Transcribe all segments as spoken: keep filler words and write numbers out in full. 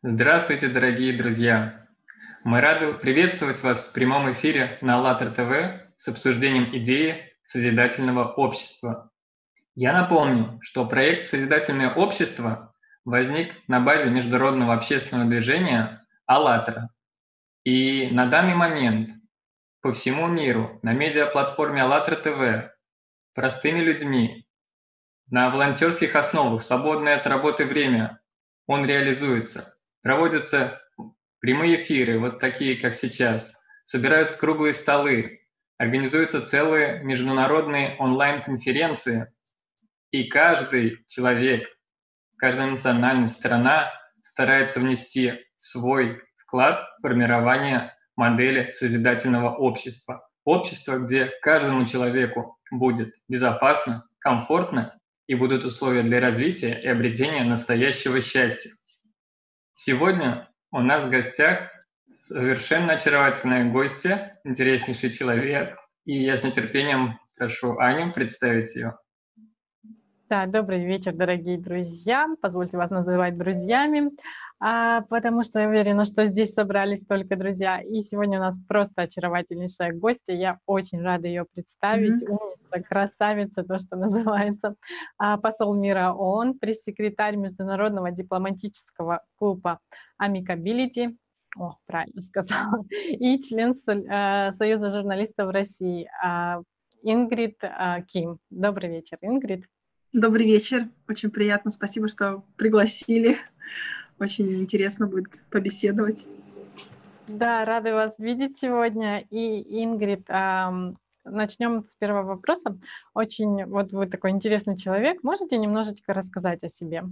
Здравствуйте, дорогие друзья! Мы рады приветствовать вас в прямом эфире на АЛЛАТРА ТВ с обсуждением идеи созидательного общества. Я напомню, что проект «Созидательное общество» возник на базе международного общественного движения «АЛЛАТРА». И на данный момент по всему миру на медиаплатформе АЛЛАТРА ТВ простыми людьми на волонтерских основах в свободное от работы время он реализуется. Проводятся прямые эфиры, вот такие, как сейчас, собираются круглые столы, организуются целые международные онлайн-конференции, и каждый человек, каждая национальная страна старается внести свой вклад в формирование модели созидательного общества. Общество, где каждому человеку будет безопасно, комфортно и будут условия для развития и обретения настоящего счастья. Сегодня у нас в гостях совершенно очаровательная гостья, интереснейший человек, и я с нетерпением прошу Аню представить ее. Да, добрый вечер, дорогие друзья. Позвольте вас называть друзьями, а, потому что я уверена, что здесь собрались только друзья. И сегодня у нас просто очаровательнейшая гостья. Я очень рада ее представить. Мгм. Умница, красавица, то, что называется. А, посол мира ООН, пресс-секретарь Международного дипломатического клуба Amicability. О, правильно сказала. И член Со- э, Союза журналистов России а, Ингрид а, Ким. Добрый вечер, Ингрид. Добрый вечер. Очень приятно. Спасибо, что пригласили. Очень интересно будет побеседовать. Да, рады вас видеть сегодня. И, Ингрид, ам, начнем с первого вопроса. Очень, вот вы такой интересный человек. Можете немножечко рассказать о себе?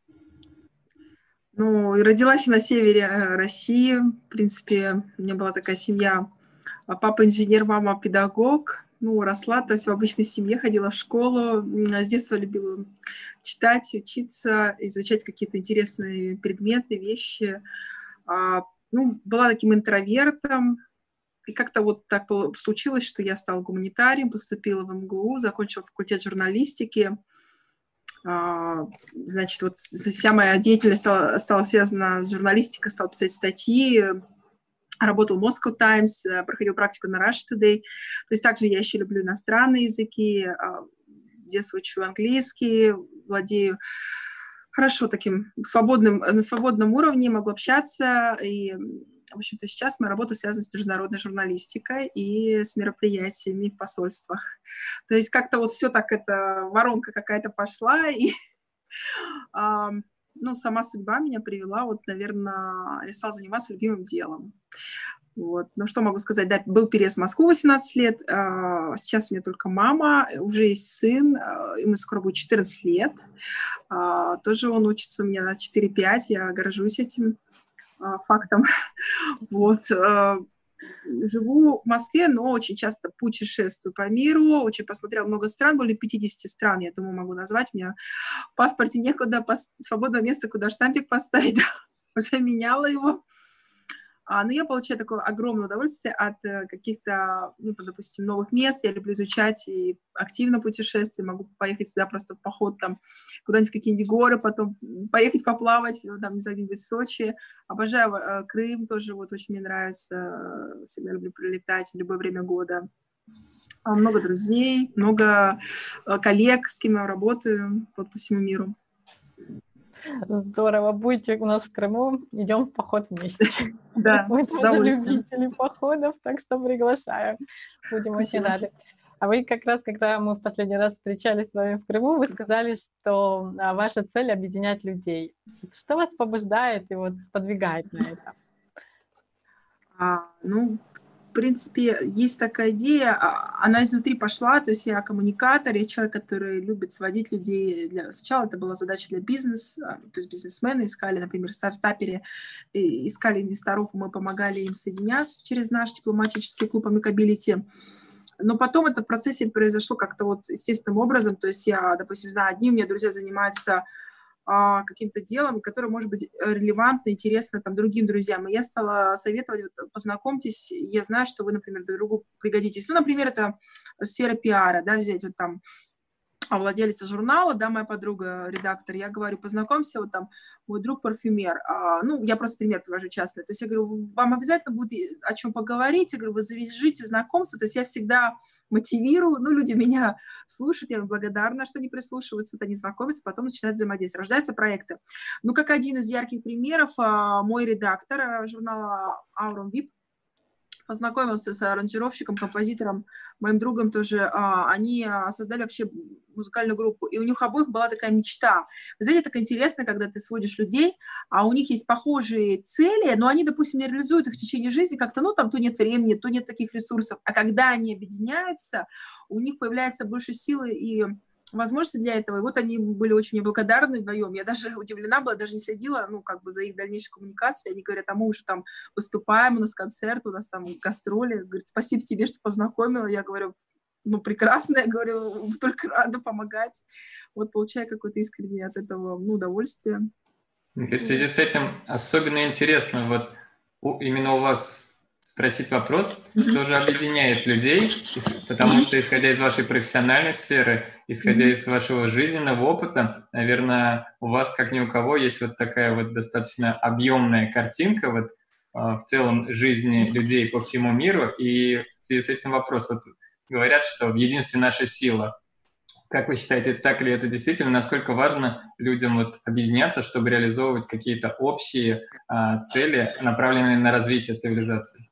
Ну, и родилась я на севере э, России. В принципе, у меня была такая семья. А Папа инженер, мама педагог. Ну, росла, то есть в обычной семье ходила в школу. М, С детства любила читать, учиться, изучать какие-то интересные предметы, вещи. А, Ну, была таким интровертом. И как-то вот так пол- случилось, что я стала гуманитарием, поступила в эм гэ у, закончила факультет журналистики. А, Значит, вот вся моя деятельность стала, стала связана с журналистикой, стала писать статьи, работал в Moscow Times, э, проходил практику на Russia Today. То есть также я еще люблю иностранные языки, а, с детства учу английский, владею хорошо таким свободным, на свободном уровне, могу общаться. И, в общем-то, сейчас моя работа связана с международной журналистикой и с мероприятиями в посольствах. То есть как-то вот все так, это воронка какая-то пошла, и а, ну, сама судьба меня привела, вот, наверное, я стала заниматься любимым делом. Вот. Ну, что могу сказать? Да, был переезд в Москву восемнадцать лет, а, сейчас у меня только мама, уже есть сын, а, ему скоро будет четырнадцать лет. А, тоже он учится у меня на четыре-пять, я горжусь этим а, фактом. Вот. а, Живу в Москве, но очень часто путешествую по миру, очень посмотрела много стран, более пятьдесят стран, я думаю, могу назвать. У меня в паспорте некуда, пос- свободного места, куда штампик поставить, уже меняла его. А, но я получаю такое огромное удовольствие от э, каких-то, ну, там, допустим, новых мест. Я люблю изучать и активно путешествие. Могу поехать сюда просто в поход, там, куда-нибудь в какие-нибудь горы, потом поехать поплавать, э, там, не знаю, где-нибудь в Сочи. Обожаю э, Крым тоже, вот, очень мне нравится. э, Всегда люблю прилетать в любое время года. А, Много друзей, много э, коллег, с кем я работаю, вот, по всему миру. Здорово. Будете у нас в Крыму, идем в поход вместе. Да, Мы с тоже удовольствием. любители походов, так что приглашаем. Будем очень Спасибо. рады. А вы как раз, когда мы в последний раз встречались с вами в Крыму, вы сказали, что а, ваша цель — объединять людей. Что вас побуждает и вот сподвигает на это? А, ну, в принципе, есть такая идея, а, она изнутри пошла, то есть я коммуникатор, я человек, который любит сводить людей. Для... Сначала это была задача для бизнеса, то есть бизнесмены искали, например, стартаперы, и искали инвесторов, мы помогали им соединяться через наш дипломатический клуб Amicability. Но потом это в процессе произошло как-то вот естественным образом, то есть я, допустим, знаю, одни у меня друзья занимаются а, каким-то делом, которое может быть релевантно, интересно там другим друзьям. И я стала советовать, вот, познакомьтесь, я знаю, что вы, например, друг другу пригодитесь. Ну, например, это сфера пиара, да, взять вот там владелица журнала, да, моя подруга, редактор, я говорю, познакомься, вот там, мой друг парфюмер, а, ну, я просто пример привожу часто, то есть я говорю, вам обязательно будет о чем поговорить, я говорю, вы завяжите знакомство, то есть я всегда мотивирую, ну, люди меня слушают, я им благодарна, что они прислушиваются, вот они знакомятся, потом начинают взаимодействовать, рождаются проекты. Ну, как один из ярких примеров, мой редактор журнала Aurum ви ай пи познакомился с аранжировщиком, композитором, моим другом тоже. Они создали вообще музыкальную группу, и у них обоих была такая мечта. Вы знаете, так интересно, когда ты сводишь людей, а у них есть похожие цели, но они, допустим, не реализуют их в течение жизни как-то, ну, там, то нет времени, то нет таких ресурсов. А когда они объединяются, у них появляется больше силы и возможности для этого. И вот они были очень мне благодарны вдвоем. Я даже удивлена была, даже не следила, ну, как бы за их дальнейшей коммуникацией. Они говорят, а мы уже там выступаем, у нас концерт, у нас там гастроли. Говорят, спасибо тебе, что познакомила. Я говорю, ну, прекрасно, я говорю, только рада помогать. Вот получаю какое-то искреннее от этого, ну, удовольствие. В связи с этим особенно интересно, вот у, именно у вас спросить вопрос, что же объединяет людей, потому что, исходя из вашей профессиональной сферы, исходя из вашего жизненного опыта, наверное, у вас, как ни у кого, есть вот такая вот достаточно объемная картинка вот в целом жизни людей по всему миру, и в связи с этим вопрос, вот говорят, что в единстве наша сила. Как вы считаете, так ли это действительно? Насколько важно людям вот объединяться, чтобы реализовывать какие-то общие а, цели, направленные на развитие цивилизации?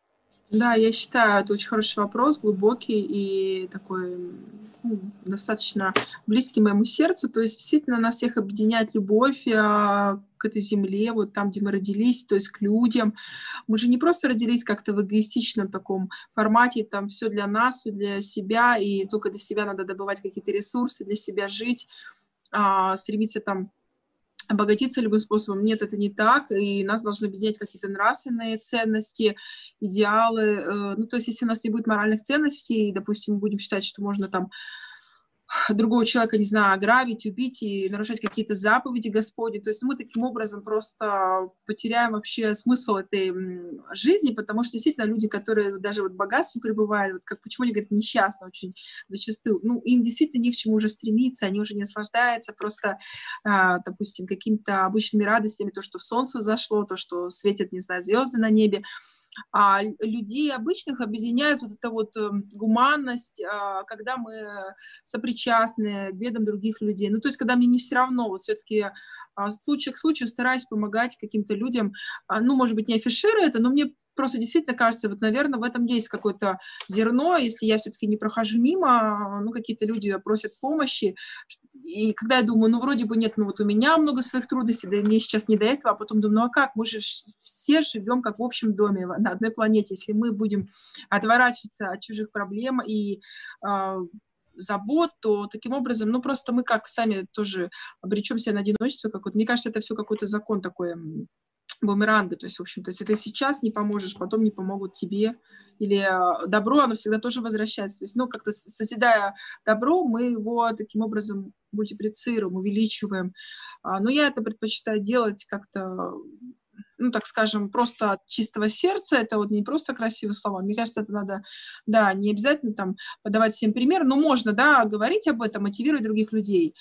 Да, я считаю, это очень хороший вопрос, глубокий и такой, ну, достаточно близкий моему сердцу. То есть действительно нас всех объединяет любовь а, к этой земле, вот там, где мы родились, то есть к людям. Мы же не просто родились как-то в эгоистичном таком формате, там все для нас, все для себя, и только для себя надо добывать какие-то ресурсы, для себя жить, а, стремиться там обогатиться любым способом. Нет, это не так, и нас должны объединять какие-то нравственные ценности, идеалы. Ну, то есть, если у нас не будет моральных ценностей, допустим, мы будем считать, что можно там другого человека, не знаю, ограбить, убить и нарушать какие-то заповеди Господни. То есть мы таким образом просто потеряем вообще смысл этой жизни, потому что действительно люди, которые даже вот в богатстве пребывают, вот как почему они говорят несчастны очень зачастую, ну им действительно не к чему уже стремиться, они уже не наслаждаются просто, допустим, какими-то обычными радостями, то, что солнце зашло, то, что светят, не знаю, звезды на небе. А людей обычных объединяет вот эта вот гуманность, когда мы сопричастны к бедам других людей. Ну, то есть, когда мне не все равно, вот все-таки с случая к случаю стараюсь помогать каким-то людям, ну, может быть, не афишируя это, но мне просто действительно кажется, вот, наверное, в этом есть какое-то зерно, если я все-таки не прохожу мимо, ну, какие-то люди просят помощи, и когда я думаю, ну, вроде бы нет, ну, вот у меня много своих трудностей, да и мне сейчас не до этого, а потом думаю, ну, а как? Мы же все живем как в общем доме на одной планете. Если мы будем отворачиваться от чужих проблем и э, забот, то таким образом, ну, просто мы как сами тоже обречем себя на одиночество какое-то. Мне кажется, это все какой-то закон такой бумеранга. То есть, в общем-то, если ты сейчас не поможешь, потом не помогут тебе. Или добро, оно всегда тоже возвращается. То есть, ну, как-то созидая добро, мы его таким образом мультиплицируем, увеличиваем. Но я это предпочитаю делать как-то, ну, так скажем, просто от чистого сердца. Это вот не просто красивые слова. Мне кажется, это надо, да, не обязательно там подавать всем пример, но можно, да, говорить об этом, мотивировать других людей.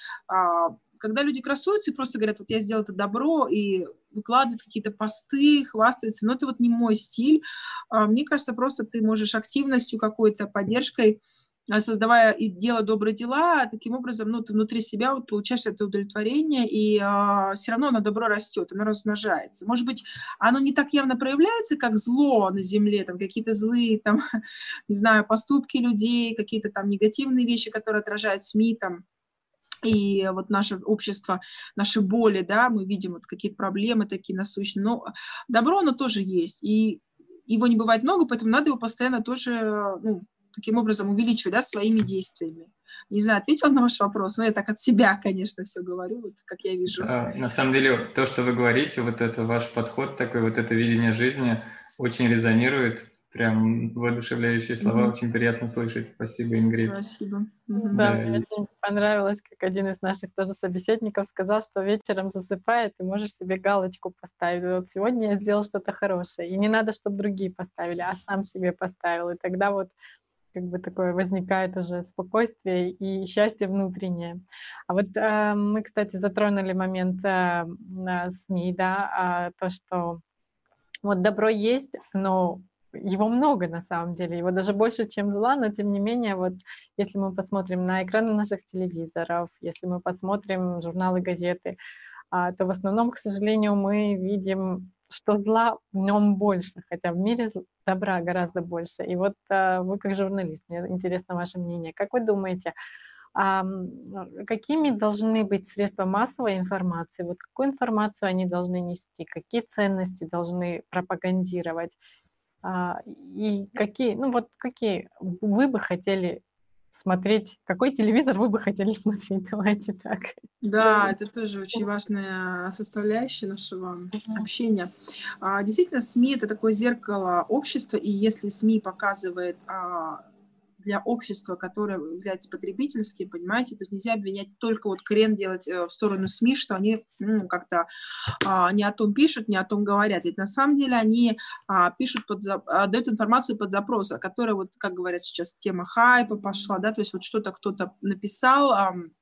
Когда люди красуются и просто говорят, вот я сделал это добро, и выкладывают какие-то посты, хвастаются, но это вот не мой стиль. Мне кажется, просто ты можешь активностью какой-то, поддержкой, создавая и делая добрые дела, таким образом, ну, ты внутри себя вот получаешь это удовлетворение, и а, все равно оно добро растет, оно размножается. Может быть, оно не так явно проявляется, как зло на земле, там какие-то злые, там, не знаю, поступки людей, какие-то там негативные вещи, которые отражают СМИ, там, и вот наше общество, наши боли, да, мы видим вот какие-то проблемы такие насущные, но добро, оно тоже есть, и его не бывает много, поэтому надо его постоянно тоже, ну, таким образом увеличивать, да, своими действиями. Не знаю, ответила на ваш вопрос, но я так от себя, конечно, все говорю, вот как я вижу. А, на самом деле, то, что вы говорите, вот это ваш подход такой, вот это видение жизни очень резонирует. Прям воодушевляющие слова, mm-hmm. очень приятно слышать. Спасибо, Ингрид. Спасибо. Mm-hmm. Да, да, мне очень понравилось, как один из наших тоже собеседников сказал, что вечером засыпает, и можешь себе галочку поставить. Вот сегодня я сделал что-то хорошее. И не надо, чтобы другие поставили, а сам себе поставил. И тогда вот как бы такое возникает уже спокойствие и счастье внутреннее. А вот э, мы, кстати, затронули момент э, на СМИ, да, а, то, что вот добро есть, но его много на самом деле, его даже больше, чем зла, но тем не менее, вот если мы посмотрим на экраны наших телевизоров, если мы посмотрим журналы, газеты, а, то в основном, к сожалению, мы видим, что зла в нем больше, хотя в мире з- добра гораздо больше. И вот а, вы как журналист, мне интересно ваше мнение. Как вы думаете, ам, э, какими должны быть средства массовой информации? Вот какую информацию они должны нести? Какие ценности должны пропагандировать? А, и какие, ну вот какие вы бы хотели смотреть, какой телевизор вы бы хотели смотреть? Давайте так. Да, это тоже очень важная составляющая нашего общения. А, Действительно, СМИ — это такое зеркало общества, и если СМИ показывает а, для общества, которое является потребительским, понимаете, то есть нельзя обвинять только вот крен делать э, в сторону СМИ, что они ну, как-то а, не о том пишут, не о том говорят. Ведь на самом деле они а, пишут, под, за- а, дают информацию под запрос, которая, вот, как говорят сейчас, тема хайпа пошла, да, то есть вот что-то кто-то написал, ам,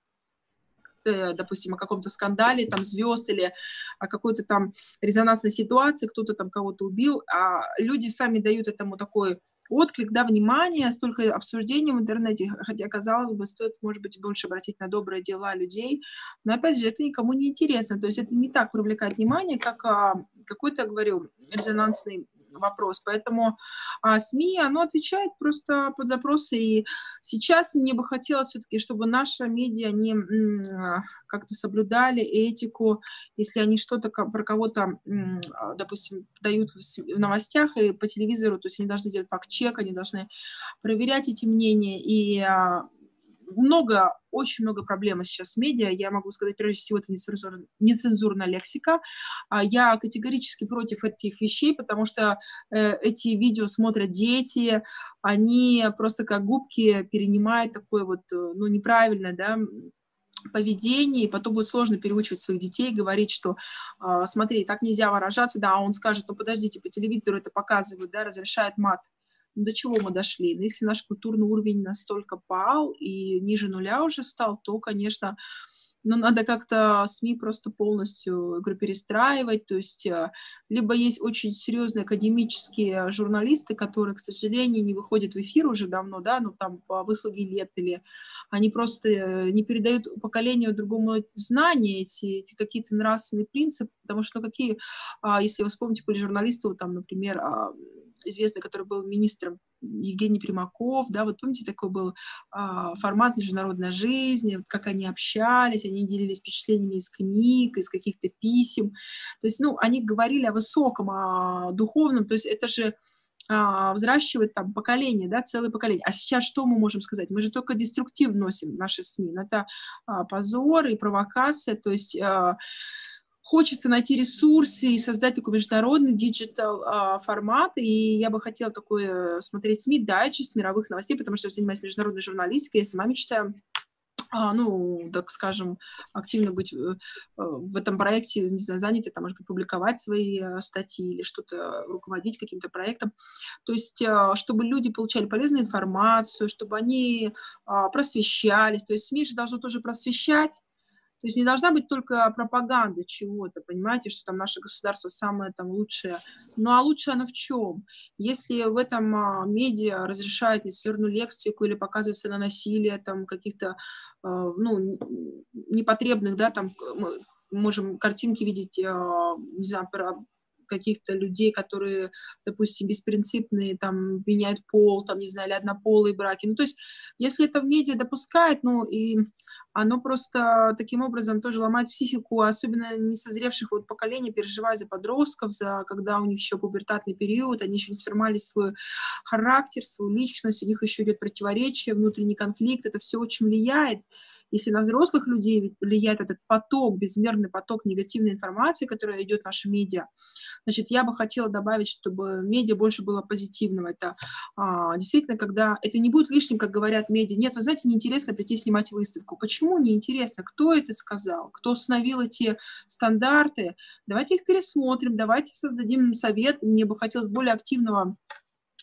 э, допустим, о каком-то скандале, там, звезд или о какой-то там резонансной ситуации, кто-то там кого-то убил, а люди сами дают этому такой отклик, да, внимание, столько обсуждений в интернете, хотя, казалось бы, стоит, может быть, больше обратить на добрые дела людей, но, опять же, это никому не интересно, то есть это не так привлекает внимание, как а, какой-то, говорю, резонансный вопрос, поэтому а, СМИ, оно отвечает просто под запросы, и сейчас мне бы хотелось все-таки, чтобы наши медиа, они м, а, как-то соблюдали этику, если они что-то ко- про кого-то, м, а, допустим, дают в с- в новостях и по телевизору, то есть они должны делать факт-чек, они должны проверять эти мнения, и а, много, очень много проблем сейчас с медиа. Я могу сказать, прежде всего, это нецензур- нецензурная лексика. А Я категорически против этих вещей, потому что э, эти видео смотрят дети, они просто как губки перенимают такое вот, э, ну, неправильное, да, м, поведение, и потом будет сложно переучивать своих детей, говорить, что э, смотри, так нельзя выражаться, да, а он скажет, ну, подождите, по телевизору это показывают, да, разрешает мат. Ну, до чего мы дошли? Ну, если наш культурный уровень настолько пал и ниже нуля уже стал, то, конечно, ну, надо как-то СМИ просто полностью, я говорю, перестраивать. То есть э, либо есть очень серьезные академические журналисты, которые, к сожалению, не выходят в эфир уже давно, да, ну, там, по выслуге лет, или они просто э, не передают поколению другому знания, эти, эти какие-то нравственные принципы, потому что, ну, какие, а, если вы вспомните, были журналисты, вот там, например, а, известный, который был министром, Евгений Примаков, да, вот помните, такой был а, формат «Международная жизнь», вот как они общались, они делились впечатлениями из книг, из каких-то писем, то есть, ну, они говорили о высоком, о духовном, то есть это же а, взращивает там поколение, да, целое поколение. А сейчас что мы можем сказать? Мы же только деструктив вносим в наши СМИ. Ну, это а, позор и провокация, то есть а, хочется найти ресурсы и создать такой международный диджитал а, формат, и я бы хотела такое смотреть СМИ, дайджест мировых новостей, потому что я занимаюсь международной журналистикой, я сама мечтаю, а, ну, так скажем, активно быть э, э, в этом проекте, не знаю, занятой, там, может быть, публиковать свои э, статьи или что-то, руководить каким-то проектом. То есть, э, чтобы люди получали полезную информацию, чтобы они а, просвещались. То есть СМИ же должны тоже просвещать. То есть не должна быть только пропаганда чего-то, понимаете, что там наше государство самое там лучшее. Ну а лучше оно в чем? Если в этом а, медиа разрешает нецензурную лексику или показывается на насилие там каких-то а, ну, непотребных, да, там мы можем картинки видеть, а, не знаю, про каких-то людей, которые, допустим, беспринципные, там, меняют пол, там, не знаю, или однополые браки. Ну, то есть, если это в медиа допускает, ну, и оно просто таким образом тоже ломает психику, особенно несозревших вот поколений, переживая за подростков, за когда у них еще пубертатный период, они еще не сформали свой характер, свою личность, у них еще идет противоречие, внутренний конфликт, это все очень влияет. Если на взрослых людей влияет этот поток, безмерный поток негативной информации, которая идет в наши медиа, значит, я бы хотела добавить, чтобы медиа больше было позитивного. Это а, действительно, когда это не будет лишним, как говорят медиа. Нет, вы знаете, неинтересно прийти снимать выставку. Почему неинтересно? Кто это сказал? Кто установил эти стандарты? Давайте их пересмотрим, давайте создадим совет. Мне бы хотелось более активного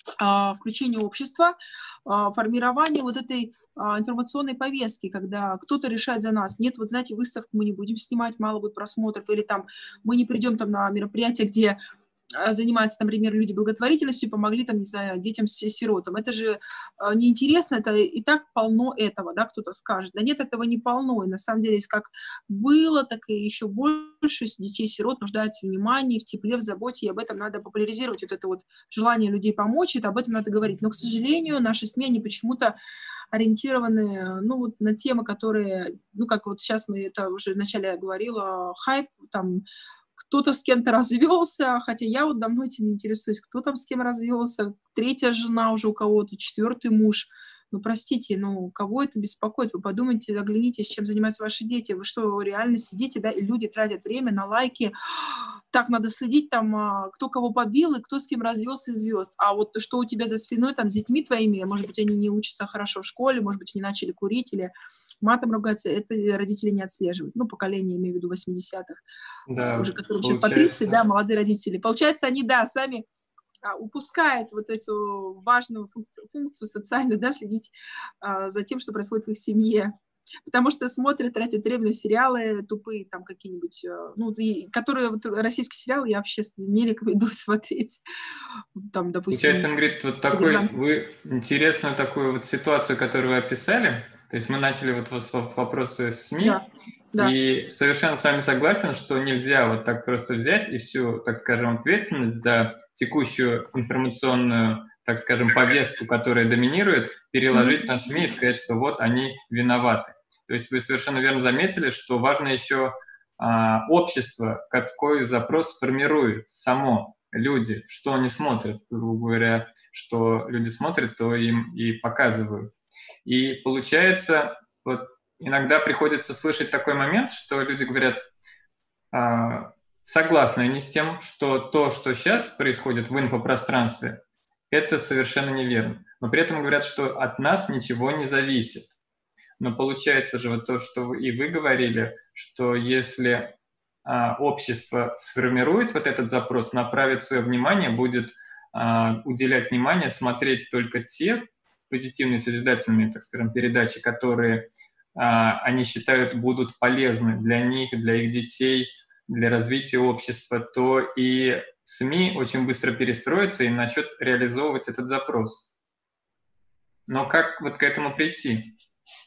включение общества, формирование вот этой информационной повестки, когда кто-то решает за нас. Нет, вот знаете, выставку мы не будем снимать, мало будет просмотров, или там мы не придем там на мероприятие, где занимаются, там, например, люди благотворительностью, помогли, там, не знаю, детям-сиротам. Это же неинтересно, это и так полно этого, да, кто-то скажет. Да нет, этого не полно. И на самом деле, есть как было, так и еще больше детей-сирот нуждаются в внимании, в тепле, в заботе, и об этом надо популяризировать. Вот это вот желание людей помочь, это об этом надо говорить. Но, к сожалению, наши СМИ, они почему-то ориентированы, ну, вот на темы, которые, ну, как вот сейчас мы это уже вначале я говорила, хайп, там, кто-то с кем-то развелся, хотя я вот давно этим не интересуюсь, кто там с кем развелся, третья жена уже у кого-то, четвертый муж. Ну, простите, ну, кого это беспокоит? Вы подумайте, оглянитесь, чем занимаются ваши дети. Вы что, реально сидите, да, и люди тратят время на лайки. Так, надо следить там, кто кого побил и кто с кем развелся из звезд. А вот что у тебя за спиной там с детьми твоими, может быть, они не учатся хорошо в школе, может быть, они начали курить или матом ругаться, это родители не отслеживают. Ну, поколение, имею в виду, восьмидесятых, Да, уже которым получается... сейчас по тридцать, да, молодые родители. Получается, они, да, сами а, упускают вот эту важную функцию, функцию социальную, да, следить а, за тем, что происходит в их семье. Потому что смотрят, тратят время на сериалы тупые, там какие-нибудь, ну, и, которые, вот, российские сериалы я вообще не рекомендую смотреть. Там, допустим... Получается, Ингрид, вот такой, вы интересную такую вот ситуацию, которую вы описали, то есть мы начали вот с вопросы СМИ, да, да. И совершенно с вами согласен, что нельзя вот так просто взять и всю, так скажем, ответственность за текущую информационную, так скажем, повестку, которая доминирует, переложить mm-hmm. на СМИ и сказать, что вот они виноваты. То есть вы совершенно верно заметили, что важно еще а, общество, какой запрос формирует само люди, что они смотрят, грубо говоря, что люди смотрят, то им и показывают. И получается, вот иногда приходится слышать такой момент, что люди говорят, а, согласны они с тем, что то, что сейчас происходит в инфопространстве, это совершенно неверно. Но при этом говорят, что от нас ничего не зависит. Но получается же вот то, что и вы говорили, что если а, общество сформирует вот этот запрос, направит свое внимание, будет а, уделять внимание, смотреть только те позитивные, созидательные, так скажем, передачи, которые а, они считают будут полезны для них, для их детей, для развития общества, то и СМИ очень быстро перестроятся и начнут реализовывать этот запрос. Но как вот к этому прийти?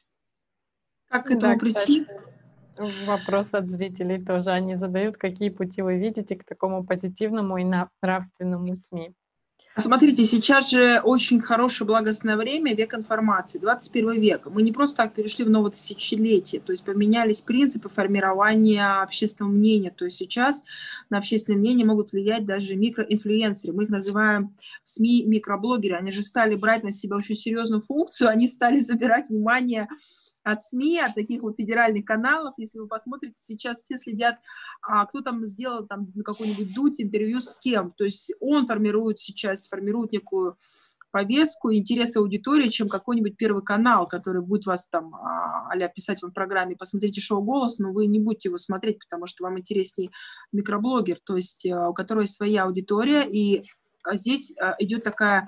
Как к этому Да, прийти? кстати, вопрос от зрителей тоже они задают, какие пути вы видите к такому позитивному и нравственному СМИ? Смотрите, сейчас же очень хорошее благостное время, век информации, двадцать первый век. Мы не просто так перешли в новое тысячелетие, то есть поменялись принципы формирования общественного мнения. То есть сейчас на общественное мнение могут влиять даже микроинфлюенсеры. Мы их называем СМИ микроблогеры. Они же стали брать на себя очень серьезную функцию, они стали забирать внимание от СМИ, от таких вот федеральных каналов. Если вы посмотрите, сейчас все следят, а, кто там сделал там какой-нибудь Дудь интервью с кем. То есть он формирует сейчас, формирует некую повестку, интересы аудитории, чем какой-нибудь первый канал, который будет вас там а-ля писать вам в программе, посмотрите шоу «Голос», но вы не будете его смотреть, потому что вам интереснее микроблогер, то есть у которого есть своя аудитория, и здесь идет такая...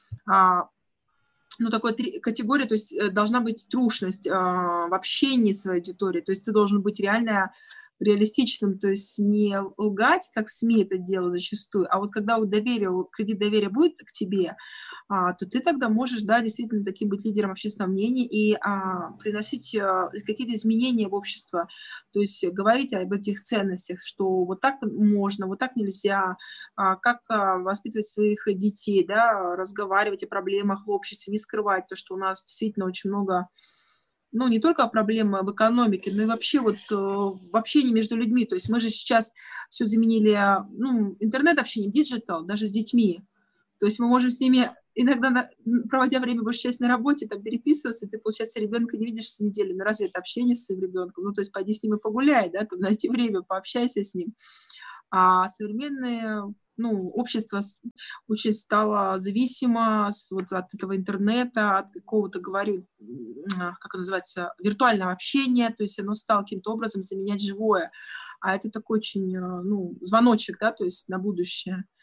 ну, такой категория, то есть должна быть трушность э, в общении с своей аудиторией, то есть ты должен быть реально реалистичным, то есть не лгать, как СМИ это делают зачастую, а вот когда доверие, кредит доверия будет к тебе, а, то ты тогда можешь, да, действительно таким быть лидером общественного мнения и а, приносить а, какие-то изменения в общество, то есть говорить об этих ценностях, что вот так можно, вот так нельзя, а, как а, воспитывать своих детей, да, разговаривать о проблемах в обществе, не скрывать то, что у нас действительно очень много, ну, не только проблемы в экономике, но и вообще вот э, в общении между людьми. То есть мы же сейчас все заменили, ну, интернет-общение, диджитал, даже с детьми. То есть мы можем с ними иногда, на, проводя время, большую часть на работе, там, переписываться, и ты, получается, ребенка не видишь с недели. Ну, разве это общение с своим ребенком? Ну, то есть пойди с ним и погуляй, да, там, найти время, пообщайся с ним. А современные... ну, общество очень стало зависимо вот от этого интернета, от какого-то, говорю, как это называется, виртуального общения, то есть оно стало каким-то образом заменять живое. А это такой очень, ну, звоночек, да, то есть на будущее.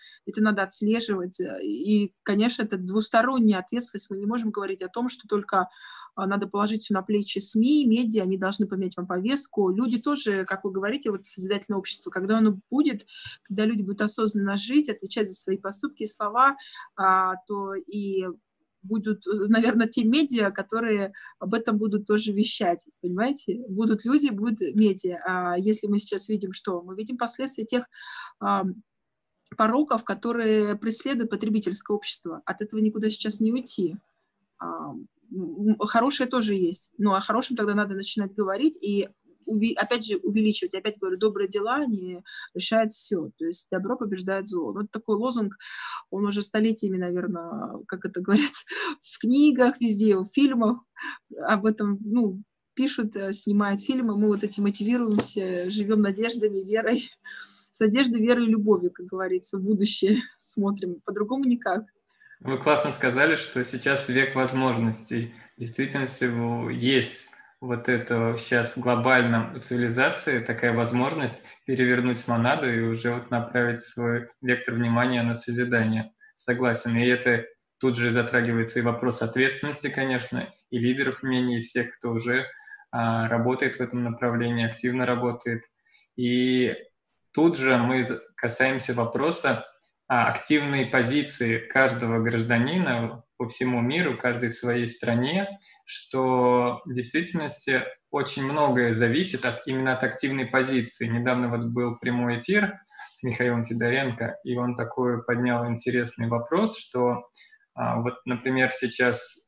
это надо отслеживать. И, конечно, это двусторонняя ответственность. Мы не можем говорить о том, что только надо положить все на плечи СМИ, медиа, они должны поменять вам повестку. Люди тоже, как вы говорите, вот созидательное общество, когда оно будет, когда люди будут осознанно жить, отвечать за свои поступки и слова, то и будут, наверное, те медиа, которые об этом будут тоже вещать, понимаете? Будут люди, будут медиа. А если мы сейчас видим что? Мы видим последствия тех а, пороков, которые преследуют потребительское общество. От этого никуда сейчас не уйти. А, хорошее тоже есть. Но о хорошем тогда надо начинать говорить и опять же увеличивать. Я опять говорю, добрые дела, они решают все. То есть добро побеждает зло. Вот такой лозунг, он уже столетиями, наверное, как это говорят, в книгах везде, в фильмах об этом, ну, пишут, снимают фильмы. Мы вот этим мотивируемся, живем надеждами, верой. С надеждой, верой и любовью, как говорится, в будущее смотрим. По-другому никак. Вы классно сказали, что сейчас век возможностей. В действительности есть вот это сейчас в глобальном цивилизации такая возможность перевернуть монаду и уже вот направить свой вектор внимания на созидание. Согласен. И это тут же затрагивается и вопрос ответственности, конечно, и лидеров мнений, и всех, кто уже а, работает в этом направлении, активно работает. И тут же мы касаемся вопроса активной позиции каждого гражданина по всему миру, каждый в своей стране, что в действительности очень многое зависит от, именно от активной позиции. Недавно вот был прямой эфир с Михаилом Федоренко, и он такой поднял интересный вопрос, что вот, например, сейчас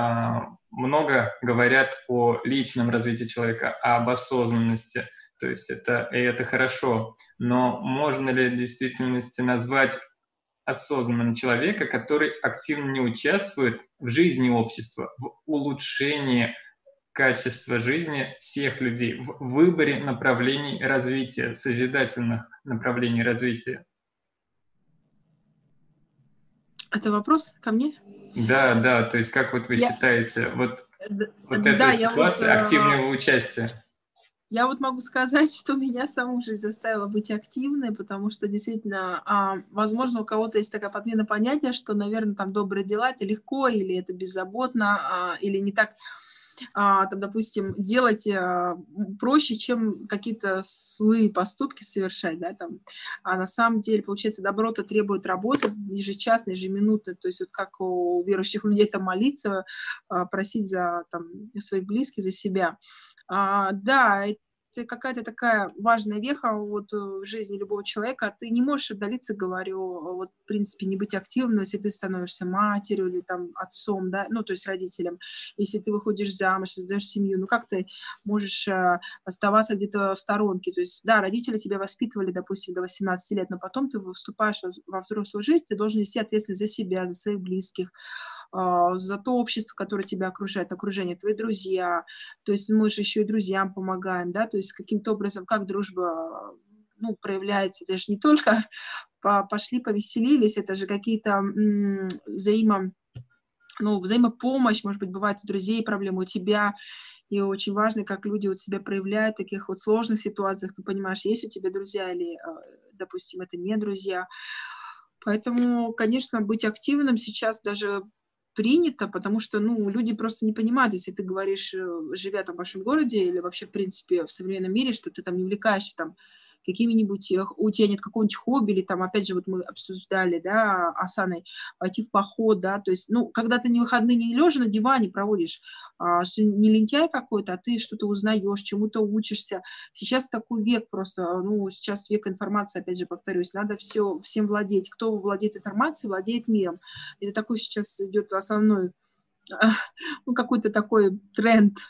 много говорят о личном развитии человека, об осознанности. То есть это, и это хорошо, но можно ли в действительности назвать осознанным человека, который активно не участвует в жизни общества, в улучшении качества жизни всех людей, в выборе направлений развития, созидательных направлений развития? Это вопрос ко мне? Да, да, то есть как вот вы я... считаете, вот, вот да, эта ситуация вот, активного участия? Я вот могу сказать, что меня саму жизнь заставила быть активной, потому что действительно, возможно, у кого-то есть такая подмена понятия, что, наверное, там добрые дела — это легко, или это беззаботно, или не так, там, допустим, делать проще, чем какие-то злые поступки совершать, да, там. А на самом деле, получается, добро-то требует работы ежечасно, ежеминутно, то есть вот как у верующих людей там молиться, просить за там своих близких, за себя. А, да, это какая-то такая важная веха вот в жизни любого человека. Ты не можешь отдалиться, говорю, вот, в принципе, не быть активным, если ты становишься матерью или там отцом, да, ну, то есть родителем. Если ты выходишь замуж, создаешь семью, ну, как ты можешь а, оставаться где-то в сторонке? То есть, да, родители тебя воспитывали, допустим, до восемнадцати лет, но потом ты вступаешь во взрослую жизнь, ты должен нести ответственность за себя, за своих близких, за то общество, которое тебя окружает, окружение, твои друзья, то есть мы же еще и друзьям помогаем, да, то есть каким-то образом, как дружба, ну, проявляется, это же не только пошли, повеселились, это же какие-то м- взаимо, ну, взаимопомощь, может быть, бывает у друзей проблемы, у тебя, и очень важно, как люди вот себя проявляют в таких вот сложных ситуациях, ты понимаешь, есть у тебя друзья или, допустим, это не друзья, поэтому, конечно, быть активным сейчас даже принято, потому что, ну, люди просто не понимают, если ты говоришь, живя там в большом городе или вообще, в принципе, в современном мире, что ты там не увлекаешься там какими-нибудь, у тебя нет какого-нибудь хобби, или там, опять же, вот мы обсуждали, да, Асаной, пойти в поход, да, то есть, ну, когда ты не выходные, не лежа на диване проводишь, а, не лентяй какой-то, а ты что-то узнаешь, чему-то учишься. Сейчас такой век просто, ну, сейчас век информации, опять же, повторюсь, надо все, всем владеть. Кто владеет информацией, владеет миром. Это такой сейчас идет основной, ну, какой-то такой тренд.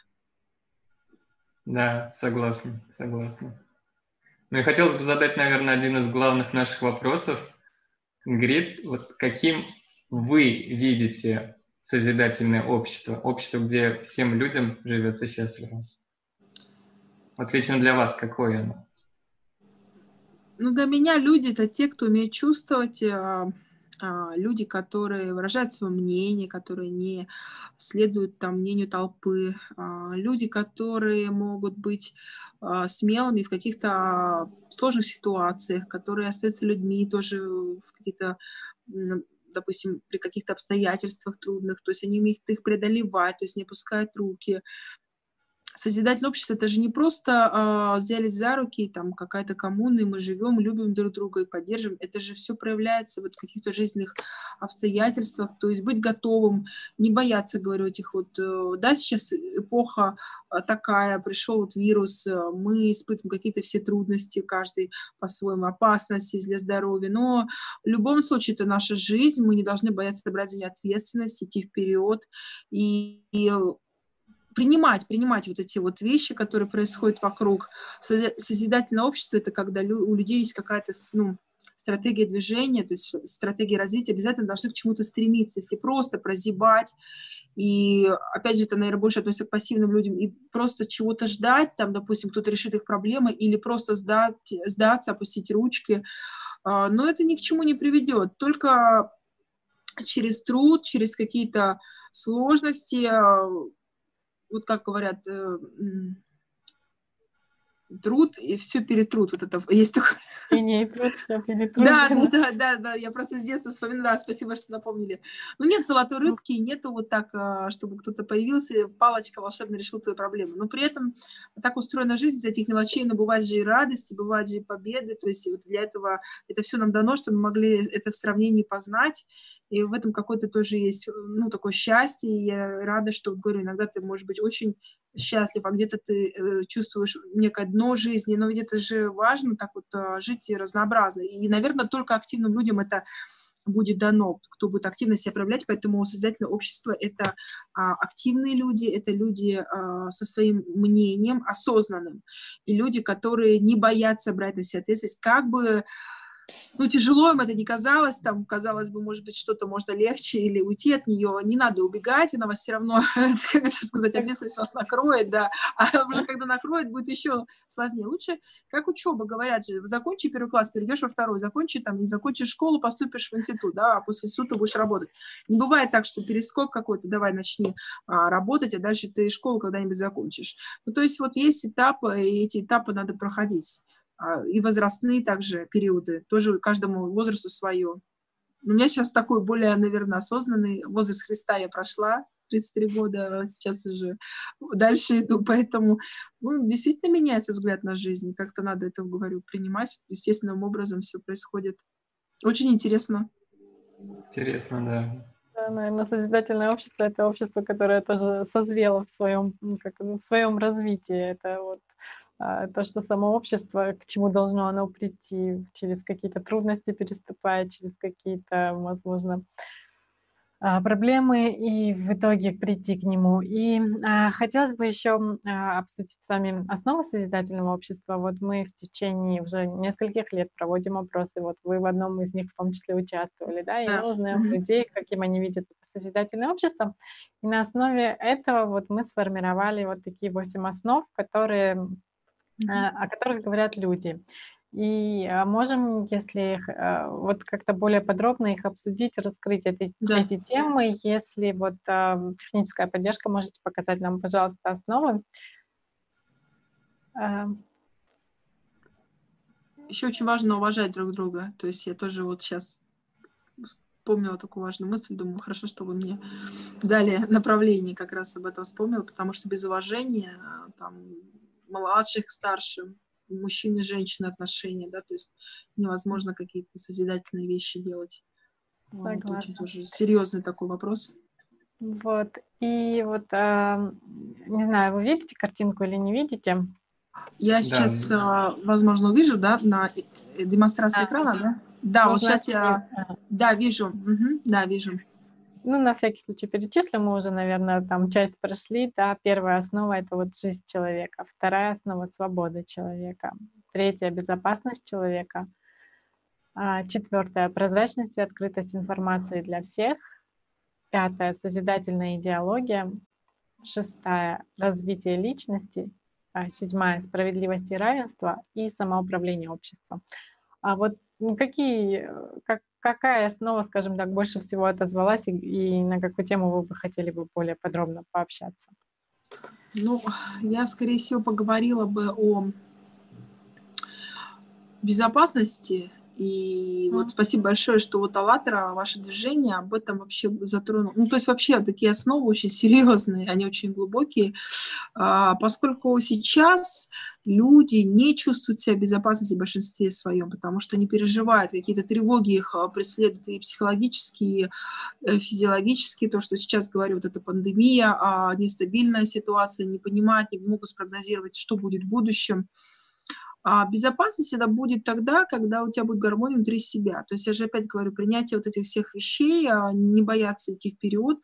Да, согласна, согласна. Ну и хотелось бы задать, наверное, один из главных наших вопросов. Ингрид, вот каким вы видите созидательное общество, общество, где всем людям живется счастливо? Вот лично для вас какое оно? Ну, для меня люди — это те, кто умеет чувствовать, а, люди, которые выражают свое мнение, которые не следуют там мнению толпы, а, люди, которые могут быть а, смелыми в каких-то сложных ситуациях, которые остаются людьми тоже в каких-то, м, допустим, при каких-то обстоятельствах трудных, то есть они умеют их преодолевать, то есть не опускают руки. Созидательное общество — это же не просто а, взялись за руки, и там какая-то коммуна, и мы живем, любим друг друга и поддерживаем. Это же все проявляется вот в каких-то жизненных обстоятельствах. То есть быть готовым, не бояться, говорю, этих вот... э, Да, сейчас эпоха а, такая, пришел вот вирус, э, мы испытываем какие-то все трудности, каждый по-своему, опасности для здоровья. Но в любом случае это наша жизнь, мы не должны бояться брать за нее ответственность, идти вперед. И, и принимать, принимать вот эти вот вещи, которые происходят вокруг. Созя- Созидательное общество — это когда лю- у людей есть какая-то с- ну, стратегия движения, то есть стратегия развития, обязательно должны к чему-то стремиться. Если просто прозябать, и опять же, это, наверное, больше относится к пассивным людям, и просто чего-то ждать, там, допустим, кто-то решит их проблемы, или просто сдать, сдаться, опустить ручки, а, но это ни к чему не приведет. Только через труд, через какие-то сложности, а, вот как говорят, э, м, труд и все перетрут. Вот это есть такое. И не труд, все Да, да, перетрудно. да, да, да. Я просто с детства вспоминаю. Да, спасибо, что напомнили. Ну, нет золотой рыбки, и нету вот так, а, чтобы кто-то появился, и палочка волшебно решил твою проблему. Но при этом так устроена жизнь из этих мелочей, но бывают же и радости, бывают же и победы. То есть вот для этого это все нам дано, чтобы мы могли это в сравнении познать. И в этом какое-то тоже есть, ну, такое счастье. И я рада, что, говорю, иногда ты можешь быть очень счастлив, а где-то ты э, чувствуешь некое дно жизни, но ведь это же важно так вот а, жить и разнообразно. И, наверное, только активным людям это будет дано, кто будет активно себя проявлять, поэтому созидательное общество — это а, активные люди, это люди а, со своим мнением, осознанным, и люди, которые не боятся брать на себя ответственность, как бы ну, тяжело им это не казалось, там, казалось бы, может быть, что-то можно легче или уйти от нее, не надо убегать, она вас все равно, как это сказать, ответственность вас накроет, да, а уже когда накроет, будет еще сложнее. Лучше, как учеба, говорят же, закончи первый класс, перейдешь во второй, закончи там, не закончишь школу, поступишь в институт, да, а после института будешь работать. Не бывает так, что перескок какой-то, давай начни а, работать, а дальше ты школу когда-нибудь закончишь. Ну, то есть вот есть этапы, и эти этапы надо проходить. И возрастные также периоды, тоже каждому возрасту свое. У меня сейчас такой более, наверное, осознанный возраст Христа я прошла, тридцать три года, сейчас уже дальше иду, поэтому ну, действительно меняется взгляд на жизнь, как-то надо это, говорю, принимать, естественным образом все происходит. Очень интересно. Интересно, да. Да, наверное, созидательное общество — это общество, которое тоже созрело в своем, как, в своем развитии. Это вот а, то, что само общество, к чему должно оно прийти, через какие-то трудности переступая, через какие-то, возможно, а, проблемы и в итоге прийти к нему. И а, хотелось бы еще а, обсудить с вами основы созидательного общества. Вот мы в течение уже нескольких лет проводим опросы, вот вы в одном из них в том числе участвовали, да, и Да. мы узнаем у Мгм. людей, каким они видят это созидательное общество. И на основе этого вот мы сформировали вот такие восемь основ, которые, Мгм. а, о которых говорят люди. И а, можем, если их, а, вот как-то более подробно их обсудить, раскрыть эти, Да. эти темы. Если вот а, техническая поддержка, можете показать нам, пожалуйста, основы. А, Еще очень важно уважать друг друга. То есть я тоже вот сейчас вспомнила такую важную мысль, думаю, хорошо, что вы мне дали направление, как раз об этом вспомнила, потому что без уважения а, там, младших к старшим, мужчин и женщин отношения, да, то есть невозможно какие-то созидательные вещи делать. Вот, очень Согласна. тоже серьезный такой вопрос. Вот. И вот, а, не знаю, вы видите картинку или не видите? Я Да, сейчас, а, возможно, увижу, да, на э, демонстрации А, экрана, да? Да, ну, вот сейчас значит, я, а, да, вижу, мгм, да, вижу. ну, на всякий случай перечислим, мы уже, наверное, там часть прошли, да. Первая основа — это вот жизнь человека, вторая основа — свобода человека, третья — безопасность человека, а, четвертая — прозрачность и открытость информации для всех, пятая — созидательная идеология, шестая — развитие личности, а, седьмая — справедливость и равенство и самоуправление обществом. А вот ну, какие, э, как какая основа, скажем так, больше всего отозвалась, и, и на какую тему вы бы хотели бы более подробно пообщаться? Ну, я, скорее всего, поговорила бы о безопасности. И вот М. спасибо большое, что вот «АЛЛАТРА», ваше движение об этом вообще затронуло. Ну, то есть вообще такие основы очень серьезные, они очень глубокие, а, поскольку сейчас люди не чувствуют себя в безопасности в большинстве своем, потому что они переживают, какие-то тревоги их а, преследуют и психологические, и физиологические, то, что сейчас говорю, вот эта пандемия, а, нестабильная ситуация, не понимают, не могут спрогнозировать, что будет в будущем. А безопасность это будет тогда, когда у тебя будет гармония внутри себя. То есть я же опять говорю, принятие вот этих всех вещей, а, не бояться идти вперед,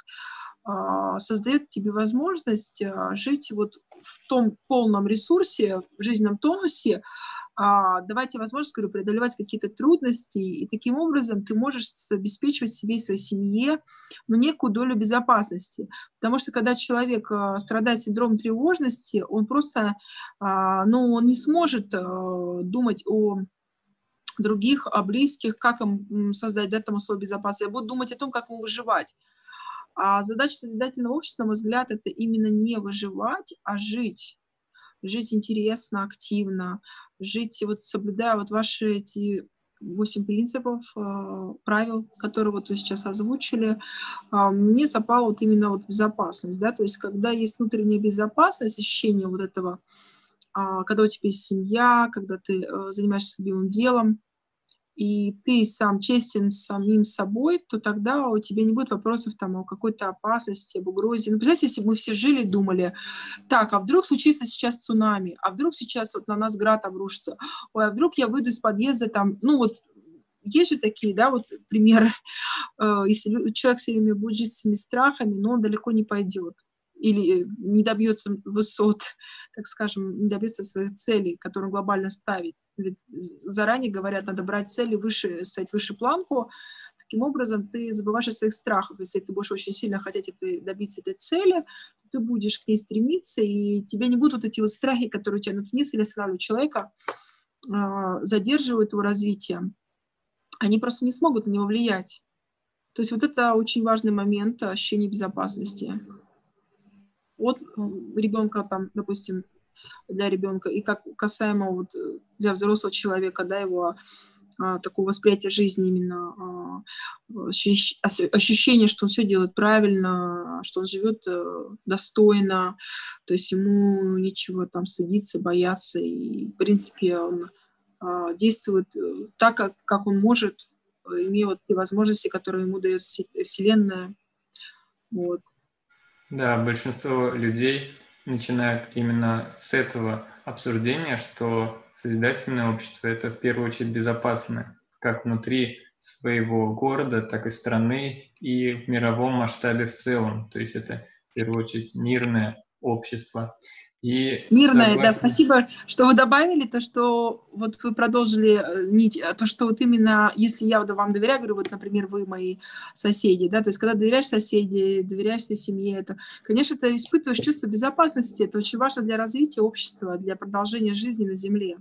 а, создает тебе возможность а, жить вот в том полном ресурсе, в жизненном тонусе, а, давать тебе возможность, говорю, преодолевать какие-то трудности, и таким образом ты можешь с- обеспечивать себе и своей семье ну, некую долю безопасности. Потому что когда человек а, страдает синдромом тревожности, он просто, а, ну, он не сможет а, думать о других, о близких, как им м, создать для этого условия безопасности, а будет думать о том, как ему выживать. А задача созидательного общества, на мой взгляд, это именно не выживать, а жить. Жить интересно, активно, жить, вот соблюдая вот ваши эти восемь принципов, а, правил, которые вот вы сейчас озвучили. А, мне запала вот именно вот безопасность, да, то есть когда есть внутренняя безопасность, ощущение вот этого, а, когда у тебя есть семья, когда ты э, занимаешься любимым делом, и ты сам честен с самим собой, то тогда у тебя не будет вопросов там о какой-то опасности, об угрозе. Ну, представьте, если бы мы все жили, думали, так, а вдруг случится сейчас цунами, а вдруг сейчас вот на нас град обрушится, ой, а вдруг я выйду из подъезда там, ну вот есть же такие, да, вот примеры. Э, если лю- человек все время будет жить с этими страхами, но он далеко не пойдет или э, не добьется высот, так скажем, не добьется своих целей, которые он глобально ставит. Ведь з- заранее говорят, надо брать цели выше, ставить выше планку. Таким образом, ты забываешь о своих страхах. Если ты будешь очень сильно хотеть это, добиться этой цели, то ты будешь к ней стремиться, и тебя не будут вот эти вот страхи, которые тянут вниз или останавливают человека, а, задерживают его развитие. Они просто не смогут на него влиять. То есть вот это очень важный момент ощущения безопасности. От ребенка, там, допустим, для ребенка, и как касаемо вот э, для взрослого человека, да, его а, такого восприятия жизни именно, а, ощущ- ос- ощущение, что он все делает правильно, что он живет э, достойно, то есть ему нечего там стыдиться, бояться, и, в принципе, он а, действует э, так, как, как он может, э, имея вот те возможности, которые ему дает все- Вселенная. Вот. Да, большинство людей начинают именно с этого обсуждения, что созидательное общество – это в первую очередь безопасное, как внутри своего города, так и страны и в мировом масштабе в целом. То есть это в первую очередь мирное общество. И Мирное, да, согласен. спасибо, что вы добавили то, что вот вы продолжили э, нить, а то, что вот именно, если я вот вам доверяю, говорю, вот, например, вы мои соседи, да, то есть когда доверяешь соседи, доверяешь своей семье, это, конечно, ты испытываешь чувство безопасности, это очень важно для развития общества, для продолжения жизни на Земле.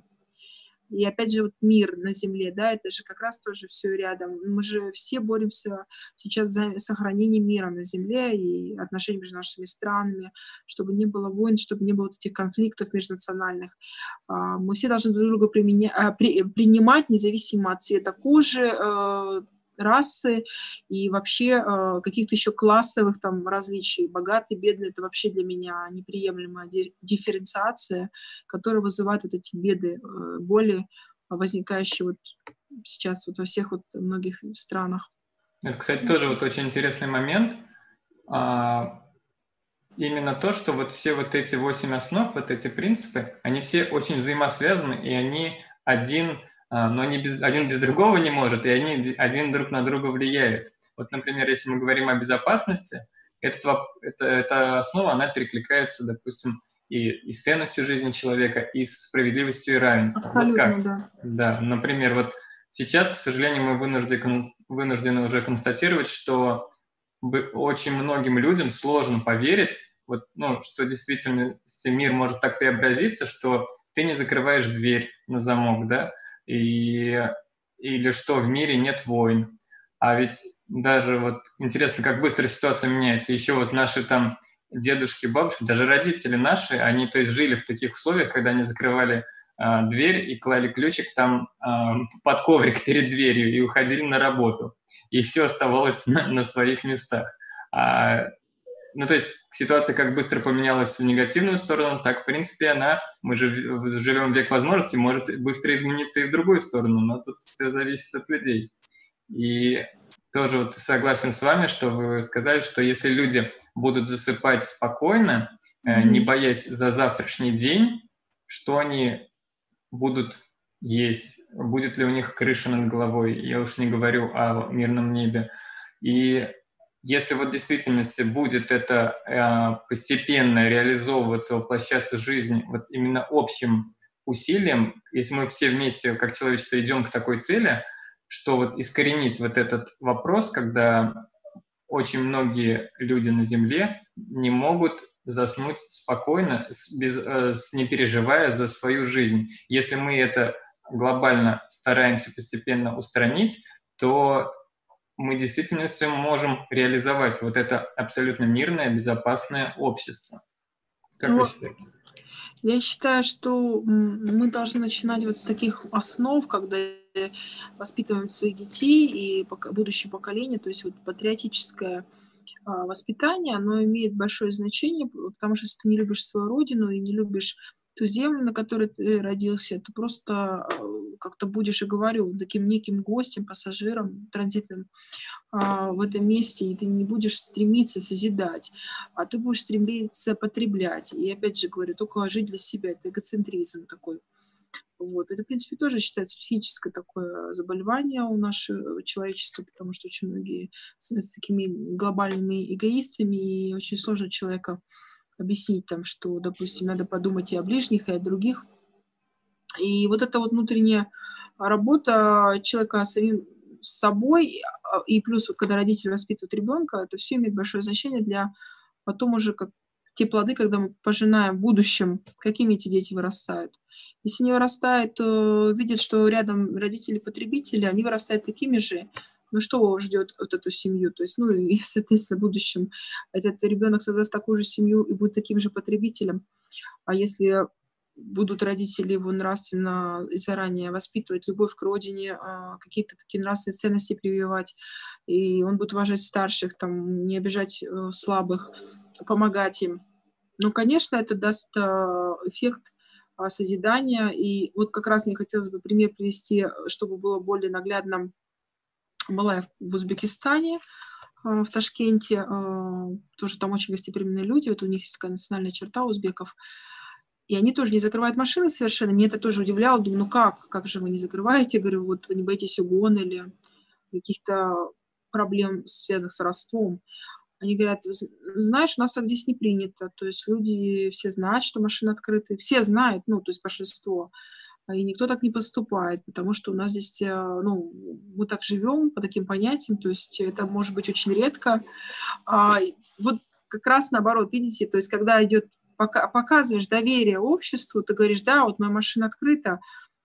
И опять же, вот мир на Земле, да, это же как раз тоже все рядом. Мы же все боремся сейчас за сохранение мира на Земле и отношений между нашими странами, чтобы не было войн, чтобы не было вот этих конфликтов межнациональных. А, Мы все должны друг друга применя- а, при- принимать, независимо от цвета кожи, э, расы и вообще э, каких-то еще классовых там различий. Богатый, бедный — это вообще для меня неприемлемая ди- дифференциация, которая вызывает вот эти беды, э, боли, возникающие вот сейчас вот во всех вот многих странах. Это, кстати, тоже вот очень интересный момент. А, Именно то, что вот все вот эти восемь основ, вот эти принципы, они все очень взаимосвязаны, и они один, а, но они без, один без другого не может, и они один друг на друга влияют. Вот, например, если мы говорим о безопасности, этот, воп- это, эта основа, она перекликается, допустим, и, и с ценностью жизни человека, и с справедливостью и равенством. Вот Абсолютно, как? да. Да, например, вот сейчас, к сожалению, мы вынуждены, вынуждены уже констатировать, что бы- очень многим людям сложно поверить, вот, ну, что действительно мир может так преобразиться, что ты не закрываешь дверь на замок, да, и, или что в мире нет войн. А ведь даже вот интересно, как быстро ситуация меняется. Еще вот наши там дедушки, бабушки, даже родители наши, они то есть жили в таких условиях, когда они закрывали а, дверь и клали ключик там а, под коврик перед дверью и уходили на работу. И все оставалось на, на своих местах. А, ну, то есть ситуация как быстро поменялась в негативную сторону, так, в принципе, она, мы же живем в век возможностей, может быстро измениться и в другую сторону, но тут все зависит от людей. И тоже вот согласен с вами, что вы сказали, что если люди будут засыпать спокойно, mm-hmm. не боясь за завтрашний день, что они будут есть, будет ли у них крыша над головой, я уж не говорю о мирном небе. И если вот в действительности будет это э, постепенно реализовываться, воплощаться в жизнь вот именно общим усилием, если мы все вместе как человечество идем к такой цели, что вот искоренить вот этот вопрос, когда очень многие люди на Земле не могут заснуть спокойно, без, не переживая за свою жизнь. Если мы это глобально стараемся постепенно устранить, то мы действительно можем реализовать вот это абсолютно мирное, безопасное общество. Как ну, вы считаете? Я считаю, что мы должны начинать вот с таких основ, когда воспитываем своих детей и будущее поколение, то есть вот патриотическое воспитание, оно имеет большое значение, потому что если ты не любишь свою родину и не любишь ту землю, на которой ты родился, ты просто как-то будешь, и говорю, таким неким гостем, пассажиром транзитным в этом месте, и ты не будешь стремиться созидать, а ты будешь стремиться потреблять. И опять же говорю, только жить для себя, это эгоцентризм такой. Вот. Это, в принципе, тоже считается психическое такое заболевание у нашего человечества, потому что очень многие становятся такими глобальными эгоистами, и очень сложно человека объяснить, там, что, допустим, надо подумать и о ближних, и о других. И вот эта вот внутренняя работа человека самим с собой, и плюс, вот, когда родители воспитывают ребенка, это все имеет большое значение для потом уже как те плоды, когда мы пожинаем в будущем, какими эти дети вырастают. Если не вырастают, то видят, что рядом родители-потребители, они вырастают такими же. Ну, что ждет вот эту семью? То есть, ну, и, соответственно, в будущем этот ребенок создаст такую же семью и будет таким же потребителем. А если будут родители его нравственно и заранее воспитывать любовь к родине, какие-то такие нравственные ценности прививать, и он будет уважать старших, там, не обижать слабых, помогать им. Ну, конечно, это даст эффект созидания. И вот как раз мне хотелось бы пример привести, чтобы было более наглядно. Была я в Узбекистане, в Ташкенте, тоже там очень гостеприимные люди, вот у них есть такая национальная черта узбеков, и они тоже не закрывают машины совершенно. Меня это тоже удивляло, думаю, ну как, как же вы не закрываете? Говорю, вот вы не боитесь угона или каких-то проблем, связанных с воровством? Они говорят, знаешь, у нас так здесь не принято, то есть люди все знают, что машины открыты, все знают, ну, то есть большинство, и никто так не поступает, потому что у нас здесь, ну, мы так живем по таким понятиям, то есть это может быть очень редко. А вот как раз наоборот, видите, то есть когда идет, пока, показываешь доверие обществу, ты говоришь, да, вот моя машина открыта,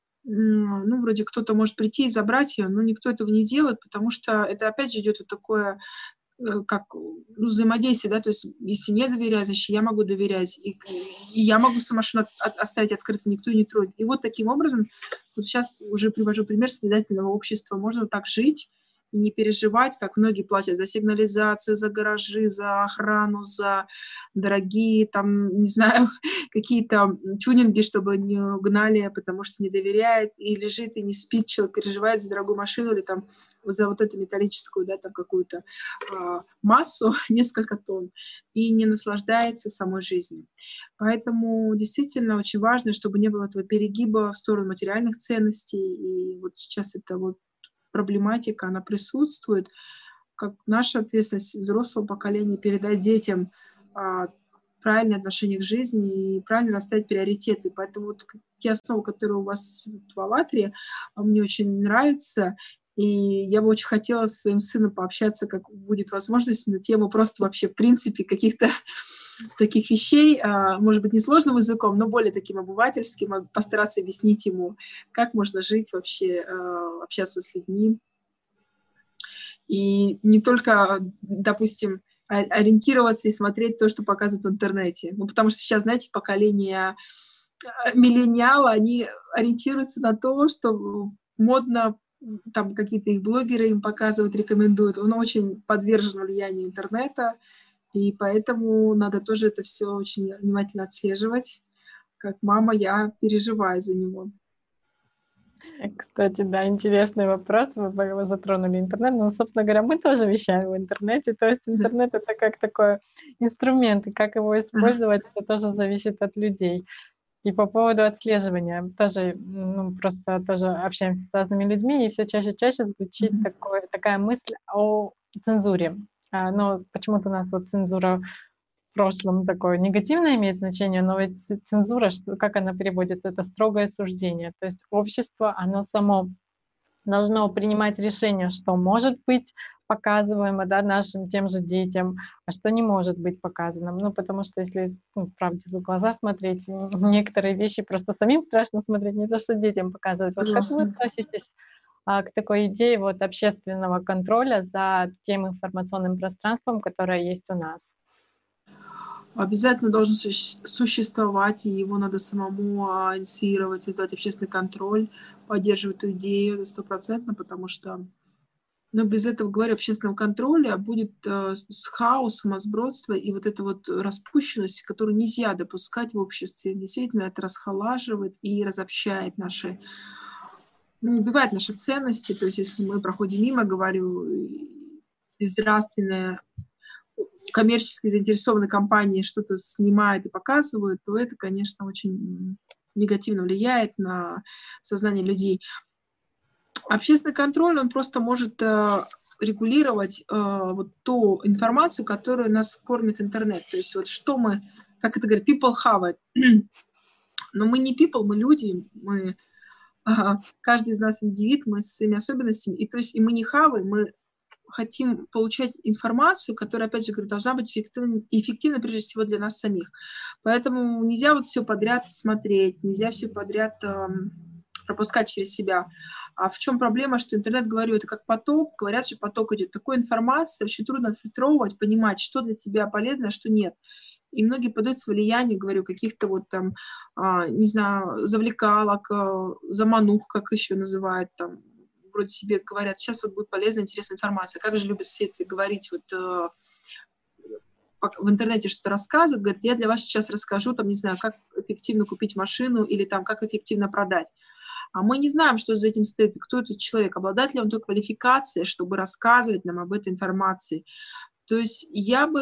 ну, вроде кто-то может прийти и забрать ее, но никто этого не делает, потому что это опять же идет вот такое, как, ну, взаимодействие, да, то есть если мне доверяют, значит, я могу доверять, и, и я могу свою машину от, оставить открытой, никто не тронет. И вот таким образом, вот сейчас уже привожу пример созидательного общества, можно вот так жить и не переживать, как многие платят за сигнализацию, за гаражи, за охрану, за дорогие, там, не знаю, какие-то тюнинги, чтобы не угнали, потому что не доверяет, и лежит, и не спит, человек переживает за дорогую машину или там за вот эту металлическую, да, там какую-то э, массу, несколько тонн, и не наслаждается самой жизнью. Поэтому действительно очень важно, чтобы не было этого перегиба в сторону материальных ценностей, и вот сейчас это вот проблематика, она присутствует, как наша ответственность взрослого поколения передать детям э, правильное отношение к жизни и правильно расставить приоритеты. Поэтому вот те основы, которые у вас в «АЛЛАТРе», мне очень нравятся. И я бы очень хотела с своим сыном пообщаться, как будет возможность, на тему просто вообще в принципе каких-то таких вещей, может быть, не сложным языком, но более таким обывательским, постараться объяснить ему, как можно жить вообще, общаться с людьми. И не только, допустим, ориентироваться и смотреть то, что показывают в интернете. Ну, потому что сейчас, знаете, поколение миллениалы, они ориентируются на то, что модно, там какие-то их блогеры им показывают, рекомендуют. Он очень подвержен влиянию интернета, и поэтому надо тоже это все очень внимательно отслеживать. Как мама, я переживаю за него. Кстати, да, интересный вопрос. Вы вы затронули интернет. Ну, собственно говоря, мы тоже вещаем в интернете. То есть интернет — это как такой инструмент, и как его использовать, это тоже зависит от людей. И по поводу отслеживания тоже, ну, просто тоже общаемся с разными людьми, и все чаще и чаще звучит Мгм. такое, такая мысль о цензуре. А, но почему-то у нас вот цензура в прошлом такое негативное имеет значение, но ведь ц- цензура, что, как она переводится, это строгое суждение. То есть общество, оно само должно принимать решение, что может быть показываемо, да, нашим тем же детям, а что не может быть показанным. Ну, потому что если, ну, правде в глаза смотреть, н- некоторые вещи просто самим страшно смотреть, не то, что детям показывать. Вот как вы Согласна. относитесь а, к такой идее вот общественного контроля за тем информационным пространством, которое есть у нас? Обязательно должен суще- существовать, и его надо самому а, инициировать, создать общественный контроль, поддерживать эту идею стопроцентно, потому что, ну, без этого, говорю, общественного контроля будет э, с хаос, сумасбродство и вот эта вот распущенность, которую нельзя допускать в обществе. Действительно, это расхолаживает и разобщает наши, ну, убивает наши ценности. То есть, если мы проходим мимо, говорю, и безнравственная коммерчески заинтересованные компании что-то снимают и показывают, то это, конечно, очень негативно влияет на сознание людей. Общественный контроль, он просто может э, регулировать э, вот ту информацию, которую нас кормит интернет. То есть вот что мы, как это говорят, people have it. Но мы не people, мы люди, мы ага, каждый из нас индивид, мы с своими особенностями. И то есть и мы не хавы, мы хотим получать информацию, которая, опять же, говорю, должна быть эффективна, эффективна прежде всего для нас самих. Поэтому нельзя вот все подряд смотреть, нельзя все подряд эм, пропускать через себя. А в чем проблема, что интернет, говорю, это как поток, говорят же, поток идет. Такой информации очень трудно отфильтровывать, понимать, что для тебя полезно, а что нет. И многие поддаются влиянию, говорю, каких-то вот там, а, не знаю, завлекалок, а, заманух, как еще называют там, вроде себе говорят, сейчас вот будет полезная, интересная информация. Как же любят все это говорить вот э, в интернете что-то рассказывают, говорят, я для вас сейчас расскажу, там, не знаю, как эффективно купить машину или там, как эффективно продать. А мы не знаем, что за этим стоит, кто этот человек, обладает ли он той квалификацией, чтобы рассказывать нам об этой информации. То есть я бы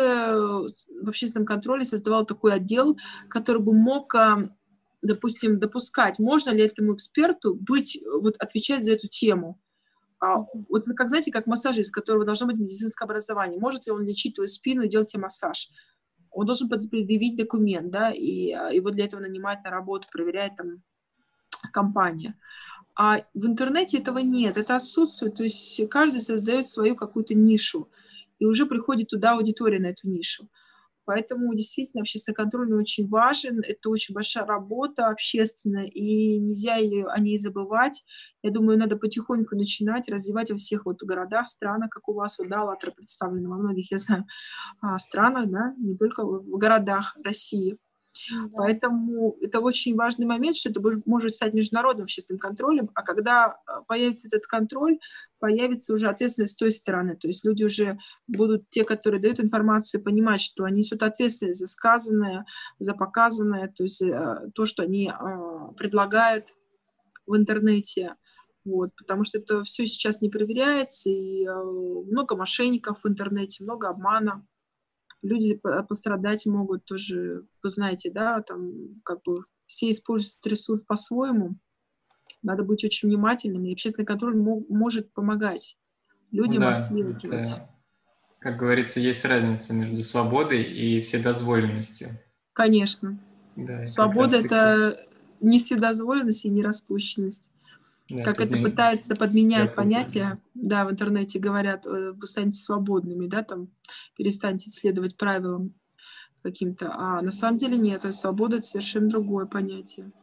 в общественном контроле создавала такой отдел, который бы мог, допустим, допускать, можно ли этому эксперту быть, вот отвечать за эту тему. А, вот как, знаете, как массажист, у которого должно быть медицинское образование. Может ли он лечить твою спину и делать тебе массаж? Он должен предъявить документ, да, и его для этого нанимать на работу, проверяет там компания. А в интернете этого нет, это отсутствует. То есть каждый создает свою какую-то нишу, и уже приходит туда аудитория на эту нишу. Поэтому действительно общественный контроль очень важен, это очень большая работа общественная, и нельзя ее, о ней забывать. Я думаю, надо потихоньку начинать развивать во всех вот городах, странах, как у вас, вот, да, АЛЛАТРА представлена во многих, я знаю, странах, да, не только в городах России. Да. Поэтому это очень важный момент, что это может стать международным общественным контролем, а когда появится этот контроль, появится уже ответственность с той стороны. То есть люди уже будут, те, которые дают информацию, понимать, что они несут ответственность за сказанное, за показанное, то есть то, что они предлагают в интернете. Вот, потому что это все сейчас не проверяется, и много мошенников в интернете, много обмана. Люди пострадать могут тоже, вы знаете, да, там как бы все используют ресурс по-своему. Надо быть очень внимательным, и общественный контроль мог, может помогать людям Да, отслеживать. это, как говорится, есть разница между свободой и вседозволенностью. Конечно. Да, и как Свобода — раз-таки... это не вседозволенность и не распущенность. Да, Как тут это не... пытаются Я подменять понял. понятие, да, в интернете говорят, вы станете свободными, да, там, перестаньте следовать правилам каким-то, а на самом деле нет, а свобода — это совершенно другое понятие.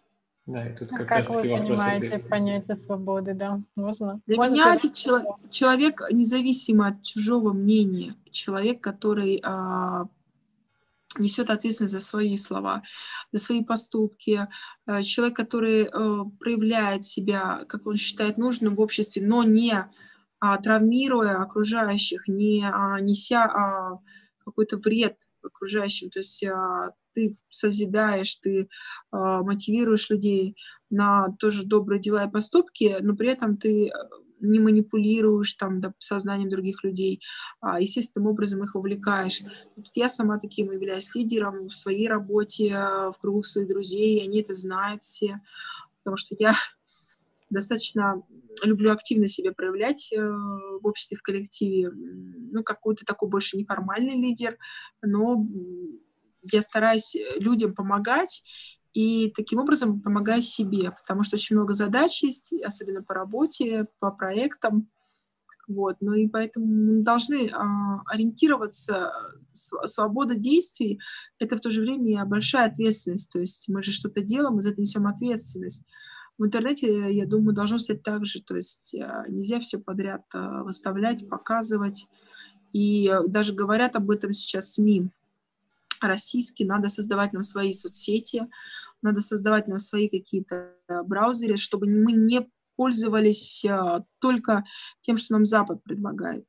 Да, и тут А как как вы раз-таки вопрос понимаете ответственности. понятие свободы, да? Можно? Для Можете меня это рассказать? чело- человек, независимо от чужого мнения, человек, который а, несет ответственность за свои слова, за свои поступки, э, человек, который э, проявляет себя, как он считает нужным в обществе, но не а, травмируя окружающих, не а, неся а, какой-то вред окружающим. То есть а, ты созидаешь, ты а, мотивируешь людей на тоже добрые дела и поступки, но при этом ты э, не манипулируешь там да, сознанием других людей, а естественным образом их вовлекаешь. Вот я сама таким являюсь лидером в своей работе, э, в кругу своих друзей, и они это знают все, потому что я достаточно люблю активно себя проявлять э, в обществе, в коллективе. М, Ну, какой-то такой больше неформальный лидер, но м, я стараюсь э, людям помогать, и таким образом помогаю себе, потому что очень много задач есть, особенно по работе, по проектам. Вот, ну и поэтому мы должны а, ориентироваться. Св- Свобода действий — это в то же время и большая ответственность. То есть мы же что-то делаем, мы за это несем ответственность. В интернете, я думаю, должно стать так же. То есть а, нельзя все подряд а, выставлять, показывать. И а, даже говорят об этом сейчас СМИ российские. Надо создавать нам свои соцсети, надо создавать нам свои какие-то а, браузеры, чтобы мы не пользовались а, только тем, что нам Запад предлагает.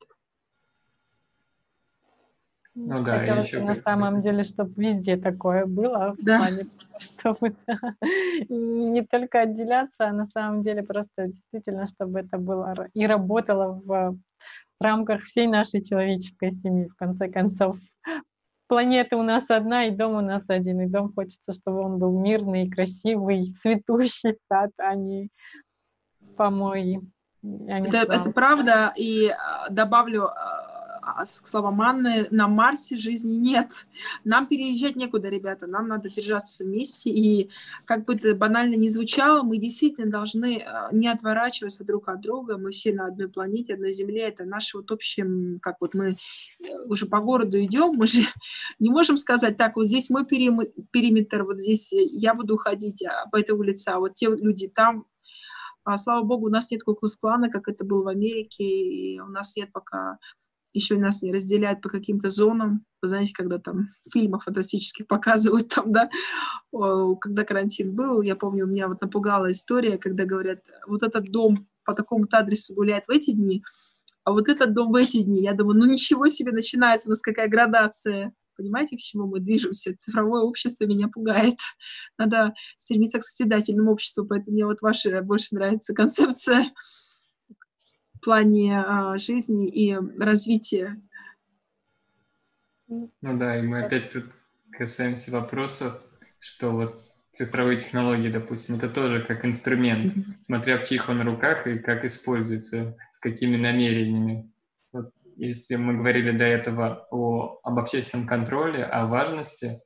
Ну, Ну да, и хотелось бы еще на самом деле, чтобы везде такое было, в Да, плане, чтобы не только отделяться, а на самом деле просто действительно, чтобы это было ра- и работало в рамках всей нашей человеческой семьи, в конце концов. Планета у нас одна, и дом у нас один, и дом хочется, чтобы он был мирный, красивый, цветущий сад, а не помои, а не это, это свалки. правда. И а, добавлю а, а, с- к словам Анны, на Марсе жизни нет. Нам переезжать некуда, ребята. Нам надо держаться вместе. И как бы это банально ни звучало, мы действительно должны а, не отворачиваться друг от друга. Мы все на одной планете, одной Земле. Это наше вот общее, м, как вот мы э, уже по городу идем, мы же не можем сказать, так, вот здесь мой перим- периметр, вот здесь я буду ходить а, по этой улице, а вот те люди там. А, слава богу, у нас нет Ку-клукс-клана, как это было в Америке, и у нас нет пока, еще нас не разделяют по каким-то зонам. Вы знаете, когда там в фильмах фантастических показывают, там, да, о, когда карантин был, я помню, меня вот напугала история, когда говорят, вот этот дом по такому-то адресу гуляет в эти дни, а вот этот дом в эти дни. Я думаю, ну ничего себе, начинается у нас какая градация. Понимаете, к чему мы движемся? Цифровое общество меня пугает. Надо стремиться к созидательному обществу, поэтому мне вот ваша больше нравится концепция в плане а, жизни и развития. М, Ну да, и мы опять тут касаемся вопросов, что вот цифровые технологии, допустим, это тоже как инструмент, смотря в чьих он руках и как используется, с какими намерениями. Вот если мы говорили до этого о, об общественном контроле, о важности,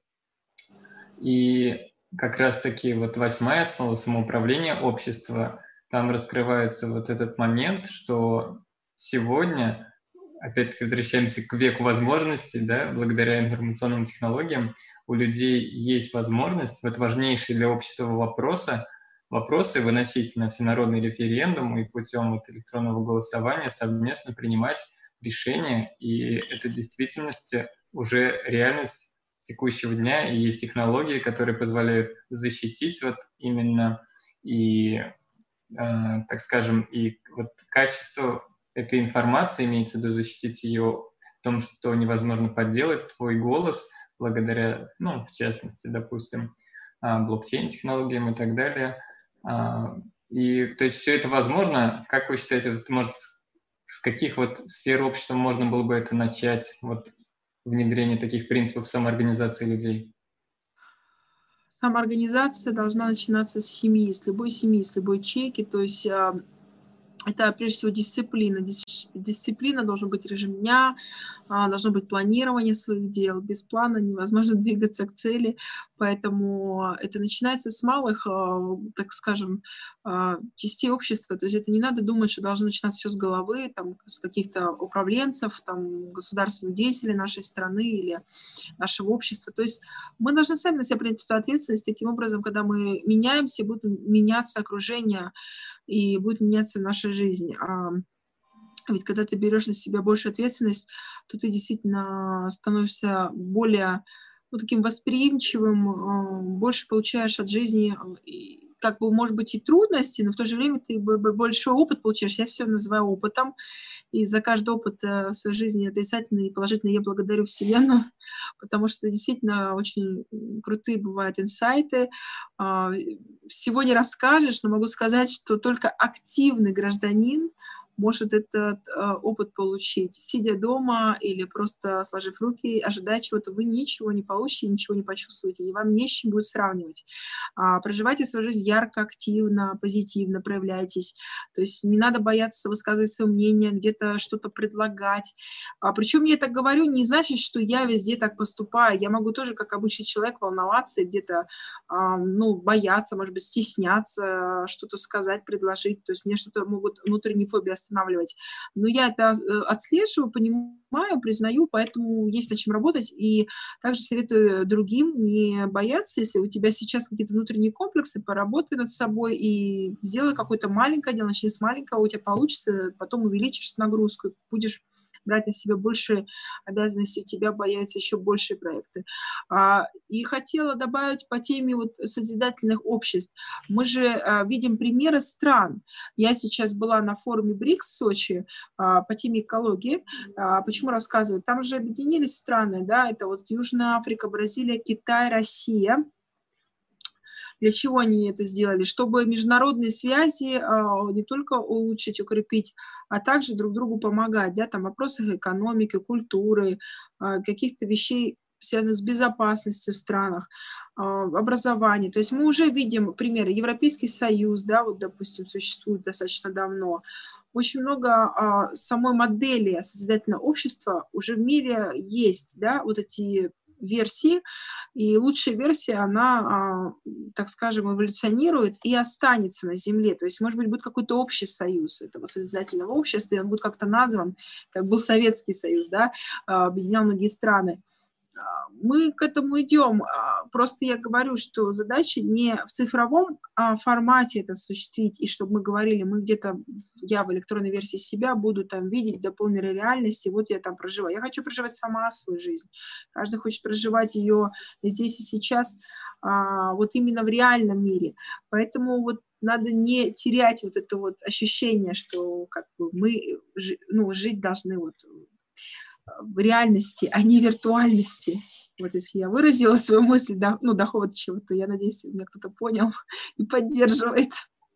и как раз-таки вот восьмая основа самоуправления общества, там раскрывается вот этот момент, что сегодня, опять-таки возвращаемся к веку возможностей, да, благодаря информационным технологиям, у людей есть возможность вот важнейшие для общества вопроса, вопросы выносить на всенародный референдум и путем вот электронного голосования совместно принимать решения, и это в действительности уже реальность текущего дня, и есть технологии, которые позволяют защитить вот именно и, э, так скажем, и вот качество этой информации, имеется в виду защитить ее в том, что невозможно подделать твой голос благодаря, ну, в частности, допустим, а, блокчейн-технологиям и так далее. А, И, то есть, все это возможно. Как вы считаете, вот, может, с каких вот сфер общества можно было бы это начать, вот, внедрение таких принципов самоорганизации людей? Самоорганизация должна начинаться с семьи, с любой семьи, с любой ячейки. То есть а, это прежде всего дисциплина. Дис- Дисциплина, должен быть режим дня, а, должно быть планирование своих дел. Без плана невозможно двигаться к цели, поэтому это начинается с малых, а, так скажем, а, частей общества. То есть это не надо думать, что должно начинаться все с головы, там, с каких-то управленцев, там, государственных деятелей нашей страны или нашего общества. То есть мы должны сами на себя принять эту ответственность. Таким образом, когда мы меняемся, будет меняться окружение и будет меняться наша жизнь. А ведь когда ты берешь на себя больше ответственность, то ты действительно становишься более, ну, таким восприимчивым, а, больше получаешь от жизни, а, и как бы, может быть, и трудности, но в то же время ты б- б- большой опыт получаешь. Я все называю опытом, и за каждый опыт э, в своей жизни отрицательный и положительный я благодарю Вселенную, потому что действительно очень м, крутые бывают инсайты. А, Всего не расскажешь, но могу сказать, что только активный гражданин может этот э, опыт получить. Сидя дома или просто сложив руки, ожидая чего-то, вы ничего не получите, ничего не почувствуете, и вам не с чем будет сравнивать. А, проживайте свою жизнь ярко, активно, позитивно, проявляйтесь. То есть не надо бояться высказывать свое мнение, где-то что-то предлагать. А, причем я так говорю, не значит, что я везде так поступаю. Я могу тоже, как обычный человек, волноваться и где-то а, ну, бояться, может быть, стесняться, что-то сказать, предложить. То есть мне что-то могут внутренние фобии останавливать. Но я это э, отслеживаю, понимаю, признаю, поэтому есть над чем работать. И также советую другим не бояться, если у тебя сейчас какие-то внутренние комплексы, поработай над собой и сделай какое-то маленькое дело, начни с маленького, у тебя получится, потом увеличишь нагрузку, будешь брать на себя больше обязанностей, у тебя появятся еще большие проекты. А, И хотела добавить по теме вот созидательных обществ. Мы же а, видим примеры стран. Я сейчас была на форуме БРИКС в Сочи а, по теме экологии. А, Почему рассказываю? Там же объединились страны, да, это вот Южная Африка, Бразилия, Китай, Россия. Для чего они это сделали? Чтобы международные связи а, не только улучшить, укрепить, а также друг другу помогать, да, там, в вопросах экономики, культуры, а, каких-то вещей, связанных с безопасностью в странах, а, образования. То есть мы уже видим примеры. Европейский Союз, да, вот, допустим, существует достаточно давно. Очень много а, самой модели созидательного общества уже в мире есть, да, вот эти версии, и лучшая версия, она, а, так скажем, эволюционирует и останется на Земле. То есть, может быть, будет какой-то общий союз этого созидательного общества, и он будет как-то назван, как был Советский Союз, да, а, объединял многие страны. А, Мы к этому идем. А, Просто я говорю, что задача не в цифровом а, формате это осуществить, и чтобы мы говорили, мы где-то, я в электронной версии себя буду там видеть в дополненной реальности, вот я там проживаю. Я хочу проживать сама свою жизнь. Каждый хочет проживать ее здесь и сейчас, а, вот именно в реальном мире. Поэтому вот надо не терять вот это вот ощущение, что как бы мы жи- ну, жить должны вот в реальности, а не виртуальности. Вот если я выразила свою мысль, да, ну, доходчиво, то я надеюсь, меня кто-то понял и поддерживает.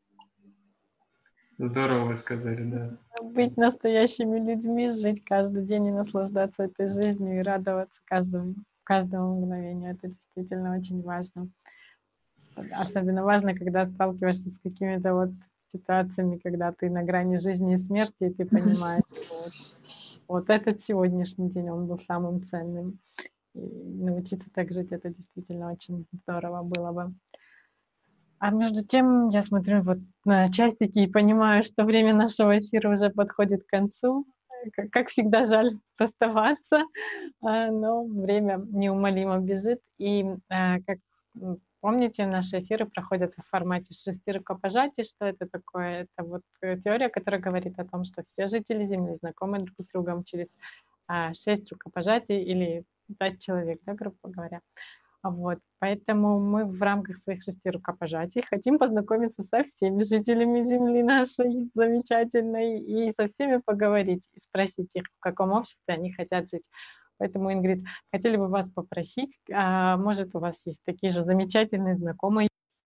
Здорово вы сказали, да. Быть настоящими людьми, жить каждый день и наслаждаться этой жизнью и радоваться каждому, каждому мгновению. Это действительно очень важно. Особенно важно, когда сталкиваешься с какими-то вот ситуациями, когда ты на грани жизни и смерти, и ты понимаешь, что вот, вот этот сегодняшний день, он был самым ценным. И научиться так жить, это действительно очень здорово было бы. А между тем, я смотрю вот на часики и понимаю, что время нашего эфира уже подходит к концу. Как, как всегда, жаль расставаться, а, но время неумолимо бежит. И а, как м, помните, наши эфиры проходят в формате шести рукопожатий. Что это такое? Это вот э, теория, которая говорит о том, что все жители Земли знакомы друг с другом через а, шесть рукопожатий или пять человек, да, грубо говоря. Вот, поэтому мы в рамках своих шести рукопожатий хотим познакомиться со всеми жителями Земли нашей замечательной и со всеми поговорить, и спросить их, в каком обществе они хотят жить. Поэтому, Ингрид, хотели бы вас попросить, а, может, у вас есть такие же замечательные знакомые?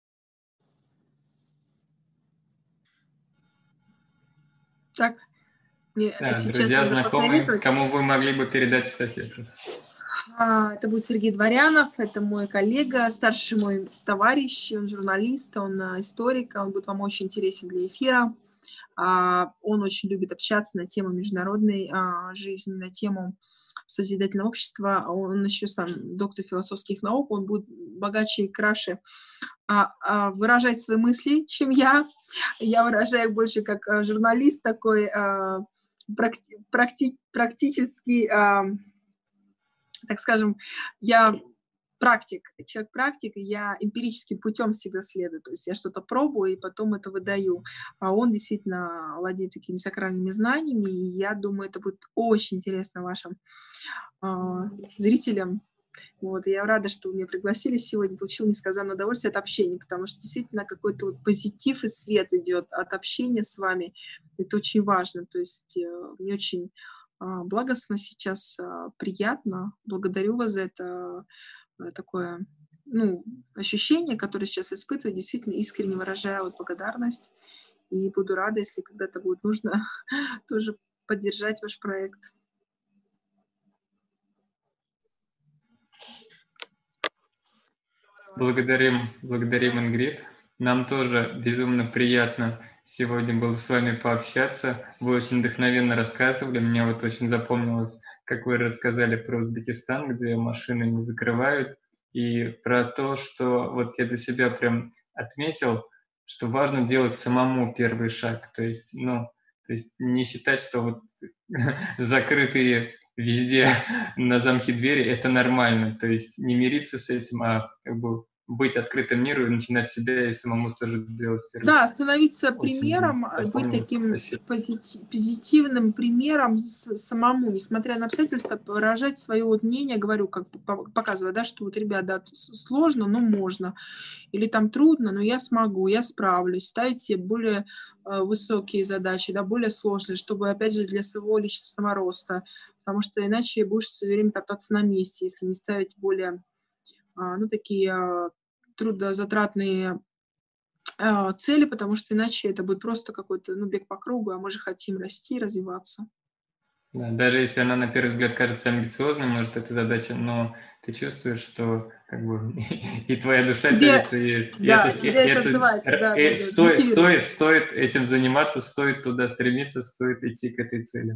Так, мне Да, сейчас друзья, надо знакомые, посоветовать. кому вы могли бы передать эстафету? А, Это будет Сергей Дворянов, это мой коллега, старший мой товарищ, он журналист, он а, историк, он будет вам очень интересен для эфира. А, Он очень любит общаться на тему международной а, жизни, на тему созидательного общества. Он еще сам доктор философских наук, он будет богаче и краше а, а, выражать свои мысли, чем я. Я выражаю их больше как а, журналист такой, а, практи- практи- практически, а, так скажем, я практик, человек практик, и я эмпирическим путем всегда следую, то есть я что-то пробую и потом это выдаю, а он действительно владеет такими сакральными знаниями, и я думаю, это будет очень интересно вашим э, зрителям. Вот, и я рада, что вы меня пригласили сегодня, получила несказанное удовольствие от общения, потому что действительно какой-то вот позитив и свет идет от общения с вами, это очень важно, то есть э, мне очень э, благостно сейчас, э, приятно, благодарю вас за это, такое, ну, ощущение, которое сейчас испытываю, действительно искренне выражаю вот благодарность. И буду рада, если когда-то будет нужно, тоже поддержать ваш проект. Благодарим, благодарим, Ингрид. Нам тоже безумно приятно сегодня было с вами пообщаться. Вы очень вдохновенно рассказывали. Мне вот очень запомнилось, как вы рассказали про Узбекистан, где машины не закрывают, и про то, что вот я для себя прям отметил, что важно делать самому первый шаг. То есть, ну, то есть не считать, что вот закрытые везде на замке двери — это нормально. То есть не мириться с этим, а как бы быть открытым миру и начинать себя и самому тоже делать первый Да, шаг. становиться Очень примером, быть таким позитив, позитивным примером самому, несмотря на обстоятельства, выражать свое вот мнение, говорю, как показывая, да, что вот, ребят, да, сложно, но можно, или там трудно, но я смогу, я справлюсь, ставить себе более высокие задачи, да, более сложные, чтобы, опять же, для своего личностного роста, потому что иначе будешь все время топтаться на месте, если не ставить более, ну, такие трудозатратные цели, потому что иначе это будет просто какой-то, ну, бег по кругу, а мы же хотим расти, развиваться. Да, даже если она на первый взгляд кажется амбициозной, может, эта задача, но ты чувствуешь, что как бы и твоя душа Тебе, тянется, и, да, и это, тебе это это, отзывается, это да, э, да, стоит, да, стоит, стоит этим заниматься, стоит туда стремиться, стоит идти к этой цели.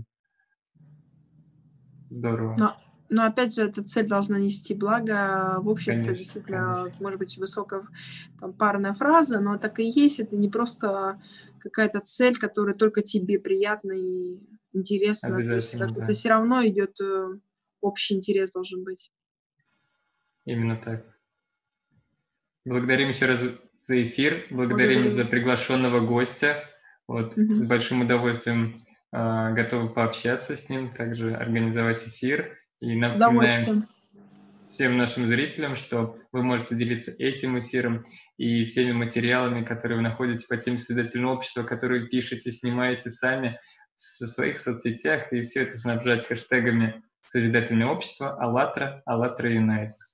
Здорово. Но, но опять же, эта цель должна нести благо в обществе. Конечно, действительно, конечно. Может быть, высокая там, парная фраза, но так и есть. Это не просто какая-то цель, которая только тебе приятна и интересна. То есть Обязательно, да. это все равно идет общий интерес должен быть. Именно так. Благодарим еще раз за эфир, благодарим Благодарю за вас. приглашенного гостя. Вот, Мгм. с большим удовольствием э, готовы пообщаться с ним, также организовать эфир. И напоминаем Удовольствием. всем нашим зрителям, что вы можете делиться этим эфиром и всеми материалами, которые вы находите по теме созидательного общества, которые пишете, снимаете сами в своих соцсетях, и все это снабжать хэштегами «Созидательное общество», «АЛЛАТРА», «АЛЛАТРА Юнайтс».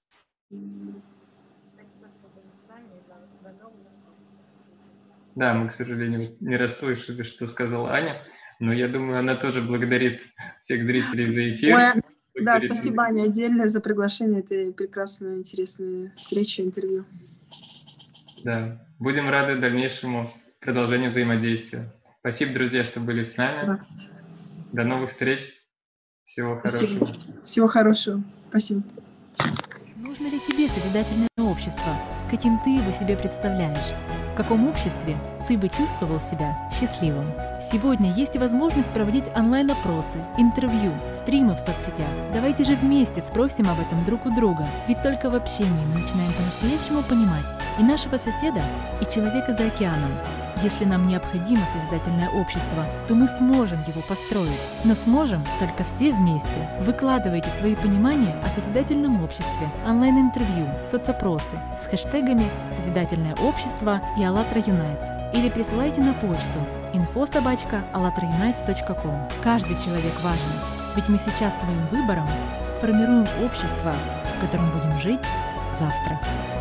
Да, мы, к сожалению, не расслышали, что сказала Аня, но я думаю, она тоже благодарит всех зрителей за эфир. Ой, да, Благодарит спасибо, нас. Аня, отдельно за приглашение этой прекрасной, интересной встречи, интервью. Да, будем рады дальнейшему продолжению взаимодействия. Спасибо, друзья, что были с нами. Да. До новых встреч. Всего Спасибо. хорошего. Всего хорошего. Спасибо. Нужно ли тебе созидательное общество? Каким ты его себе представляешь? В каком обществе ты бы чувствовал себя счастливым? Сегодня есть возможность проводить онлайн-опросы, интервью, стримы в соцсетях. Давайте же вместе спросим об этом друг у друга. Ведь только в общении мы начинаем по-настоящему понимать и нашего соседа, и человека за океаном. Если нам необходимо созидательное общество, то мы сможем его построить. Но сможем только все вместе. Выкладывайте свои понимания о созидательном обществе, онлайн-интервью, соцопросы с хэштегами «Созидательное общество» и «АЛЛАТРА Юнайтс» или присылайте на почту инфо собака аллатра юнайтс точка ком. Каждый человек важен, ведь мы сейчас своим выбором формируем общество, в котором будем жить завтра.